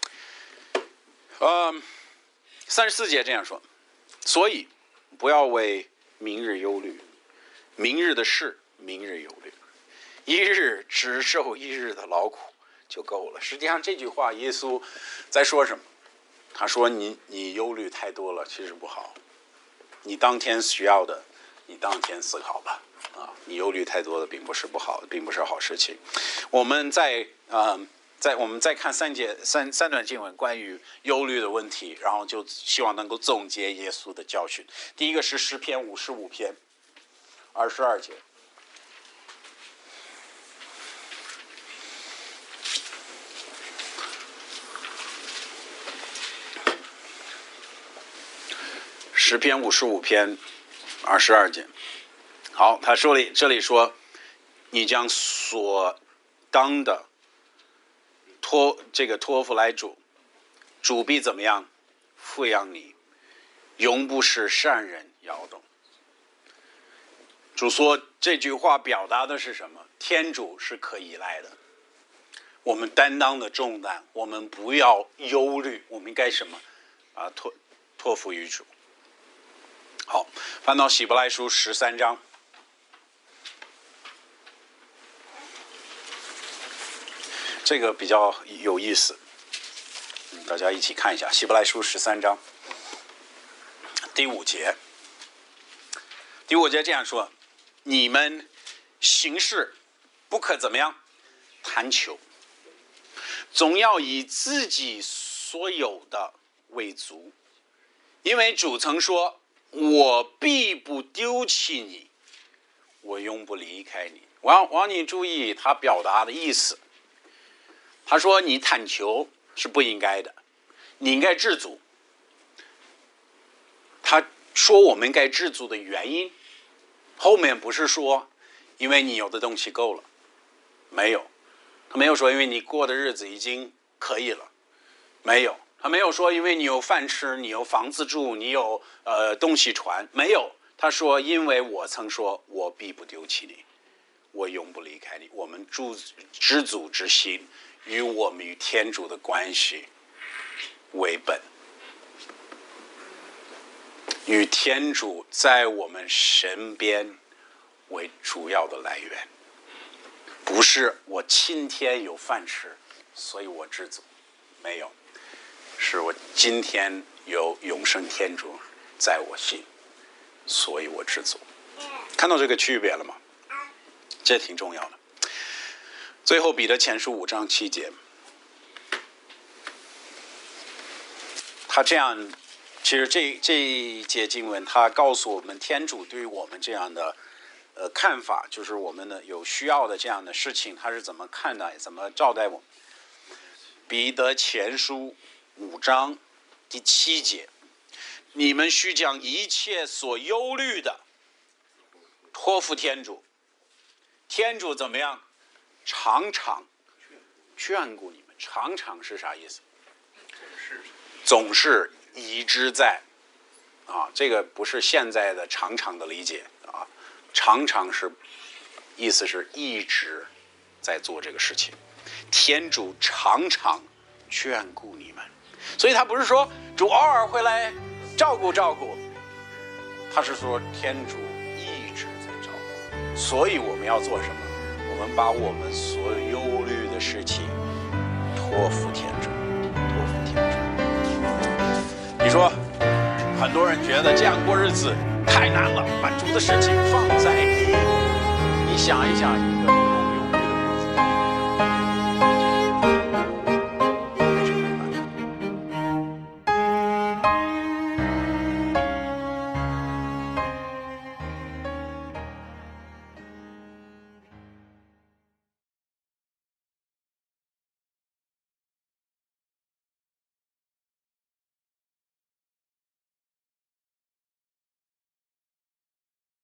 呃，三十四节这样说，所以不要为明日忧虑，明日的事明日忧虑，一日只受一日的劳苦就够了。实际上这句话耶稣在说什么？他说你你忧虑太多了，其实不好，你当天需要的你当天思考吧。啊，你忧虑太多的并不是不好的，并不是好事情。我们在啊。呃在我们再看三节三三段经文关于忧虑的问题，然后就希望能够总结耶稣的教训。第一个是诗篇五十五篇二十二节， 诗篇五十五篇二十二节。好，他说里这里说，你将所当的托这个托付来主，主必怎么样抚养你，永不使善人摇动。主说这句话表达的是什么？天主是可依赖的，我们担当的重担，我们不要忧虑，我们应该什么啊？托托付于主。好，翻到希伯来书十三章。这个比较有意思，大家一起看一下希伯来书十三章第五节。第五节这样说：你们行事不可怎么样贪求，总要以自己所有的为足，因为主曾说，我必不丢弃你，我永不离开你。我要我要你注意他表达的意思。他说你贪求是不应该的，你应该知足。他说我们应该知足的原因，后面不是说因为你有的东西够了，没有，他没有说因为你过的日子已经可以了，没有，他没有说因为你有饭吃，你有房子住，你有呃东西传，没有。他说因为我曾说我必不丢弃你，我永不离开你。我们知足之心与我们与天主的关系为本，与天主在我们身边为主要的来源，不是我今天有饭吃，所以我知足，没有，是我今天有永生天主在我心，所以我知足。看到这个区别了吗？这挺重要的。最后彼得前书五章七节，他这样，其实这这一节经文，他告诉我们天主对于我们这样的呃看法，就是我们的有需要的这样的事情，他是怎么看待、怎么招待我们。彼得前书五章第七节，你们须将一切所忧虑的托付天主，天主怎么样？常常眷顾你们。常常是啥意思？总是一直在啊，这个不是现在的常常的理解啊，常常是意思是一直在做这个事情。天主常常眷顾你们，所以他不是说主偶尔会来照顾照顾，他是说天主一直在照顾。所以我们要做什么？我们把我们所有忧虑的事情托付天主，托付天主。你说，很多人觉得这样过日子太难了，把主的事情放在第一。你想一想，一个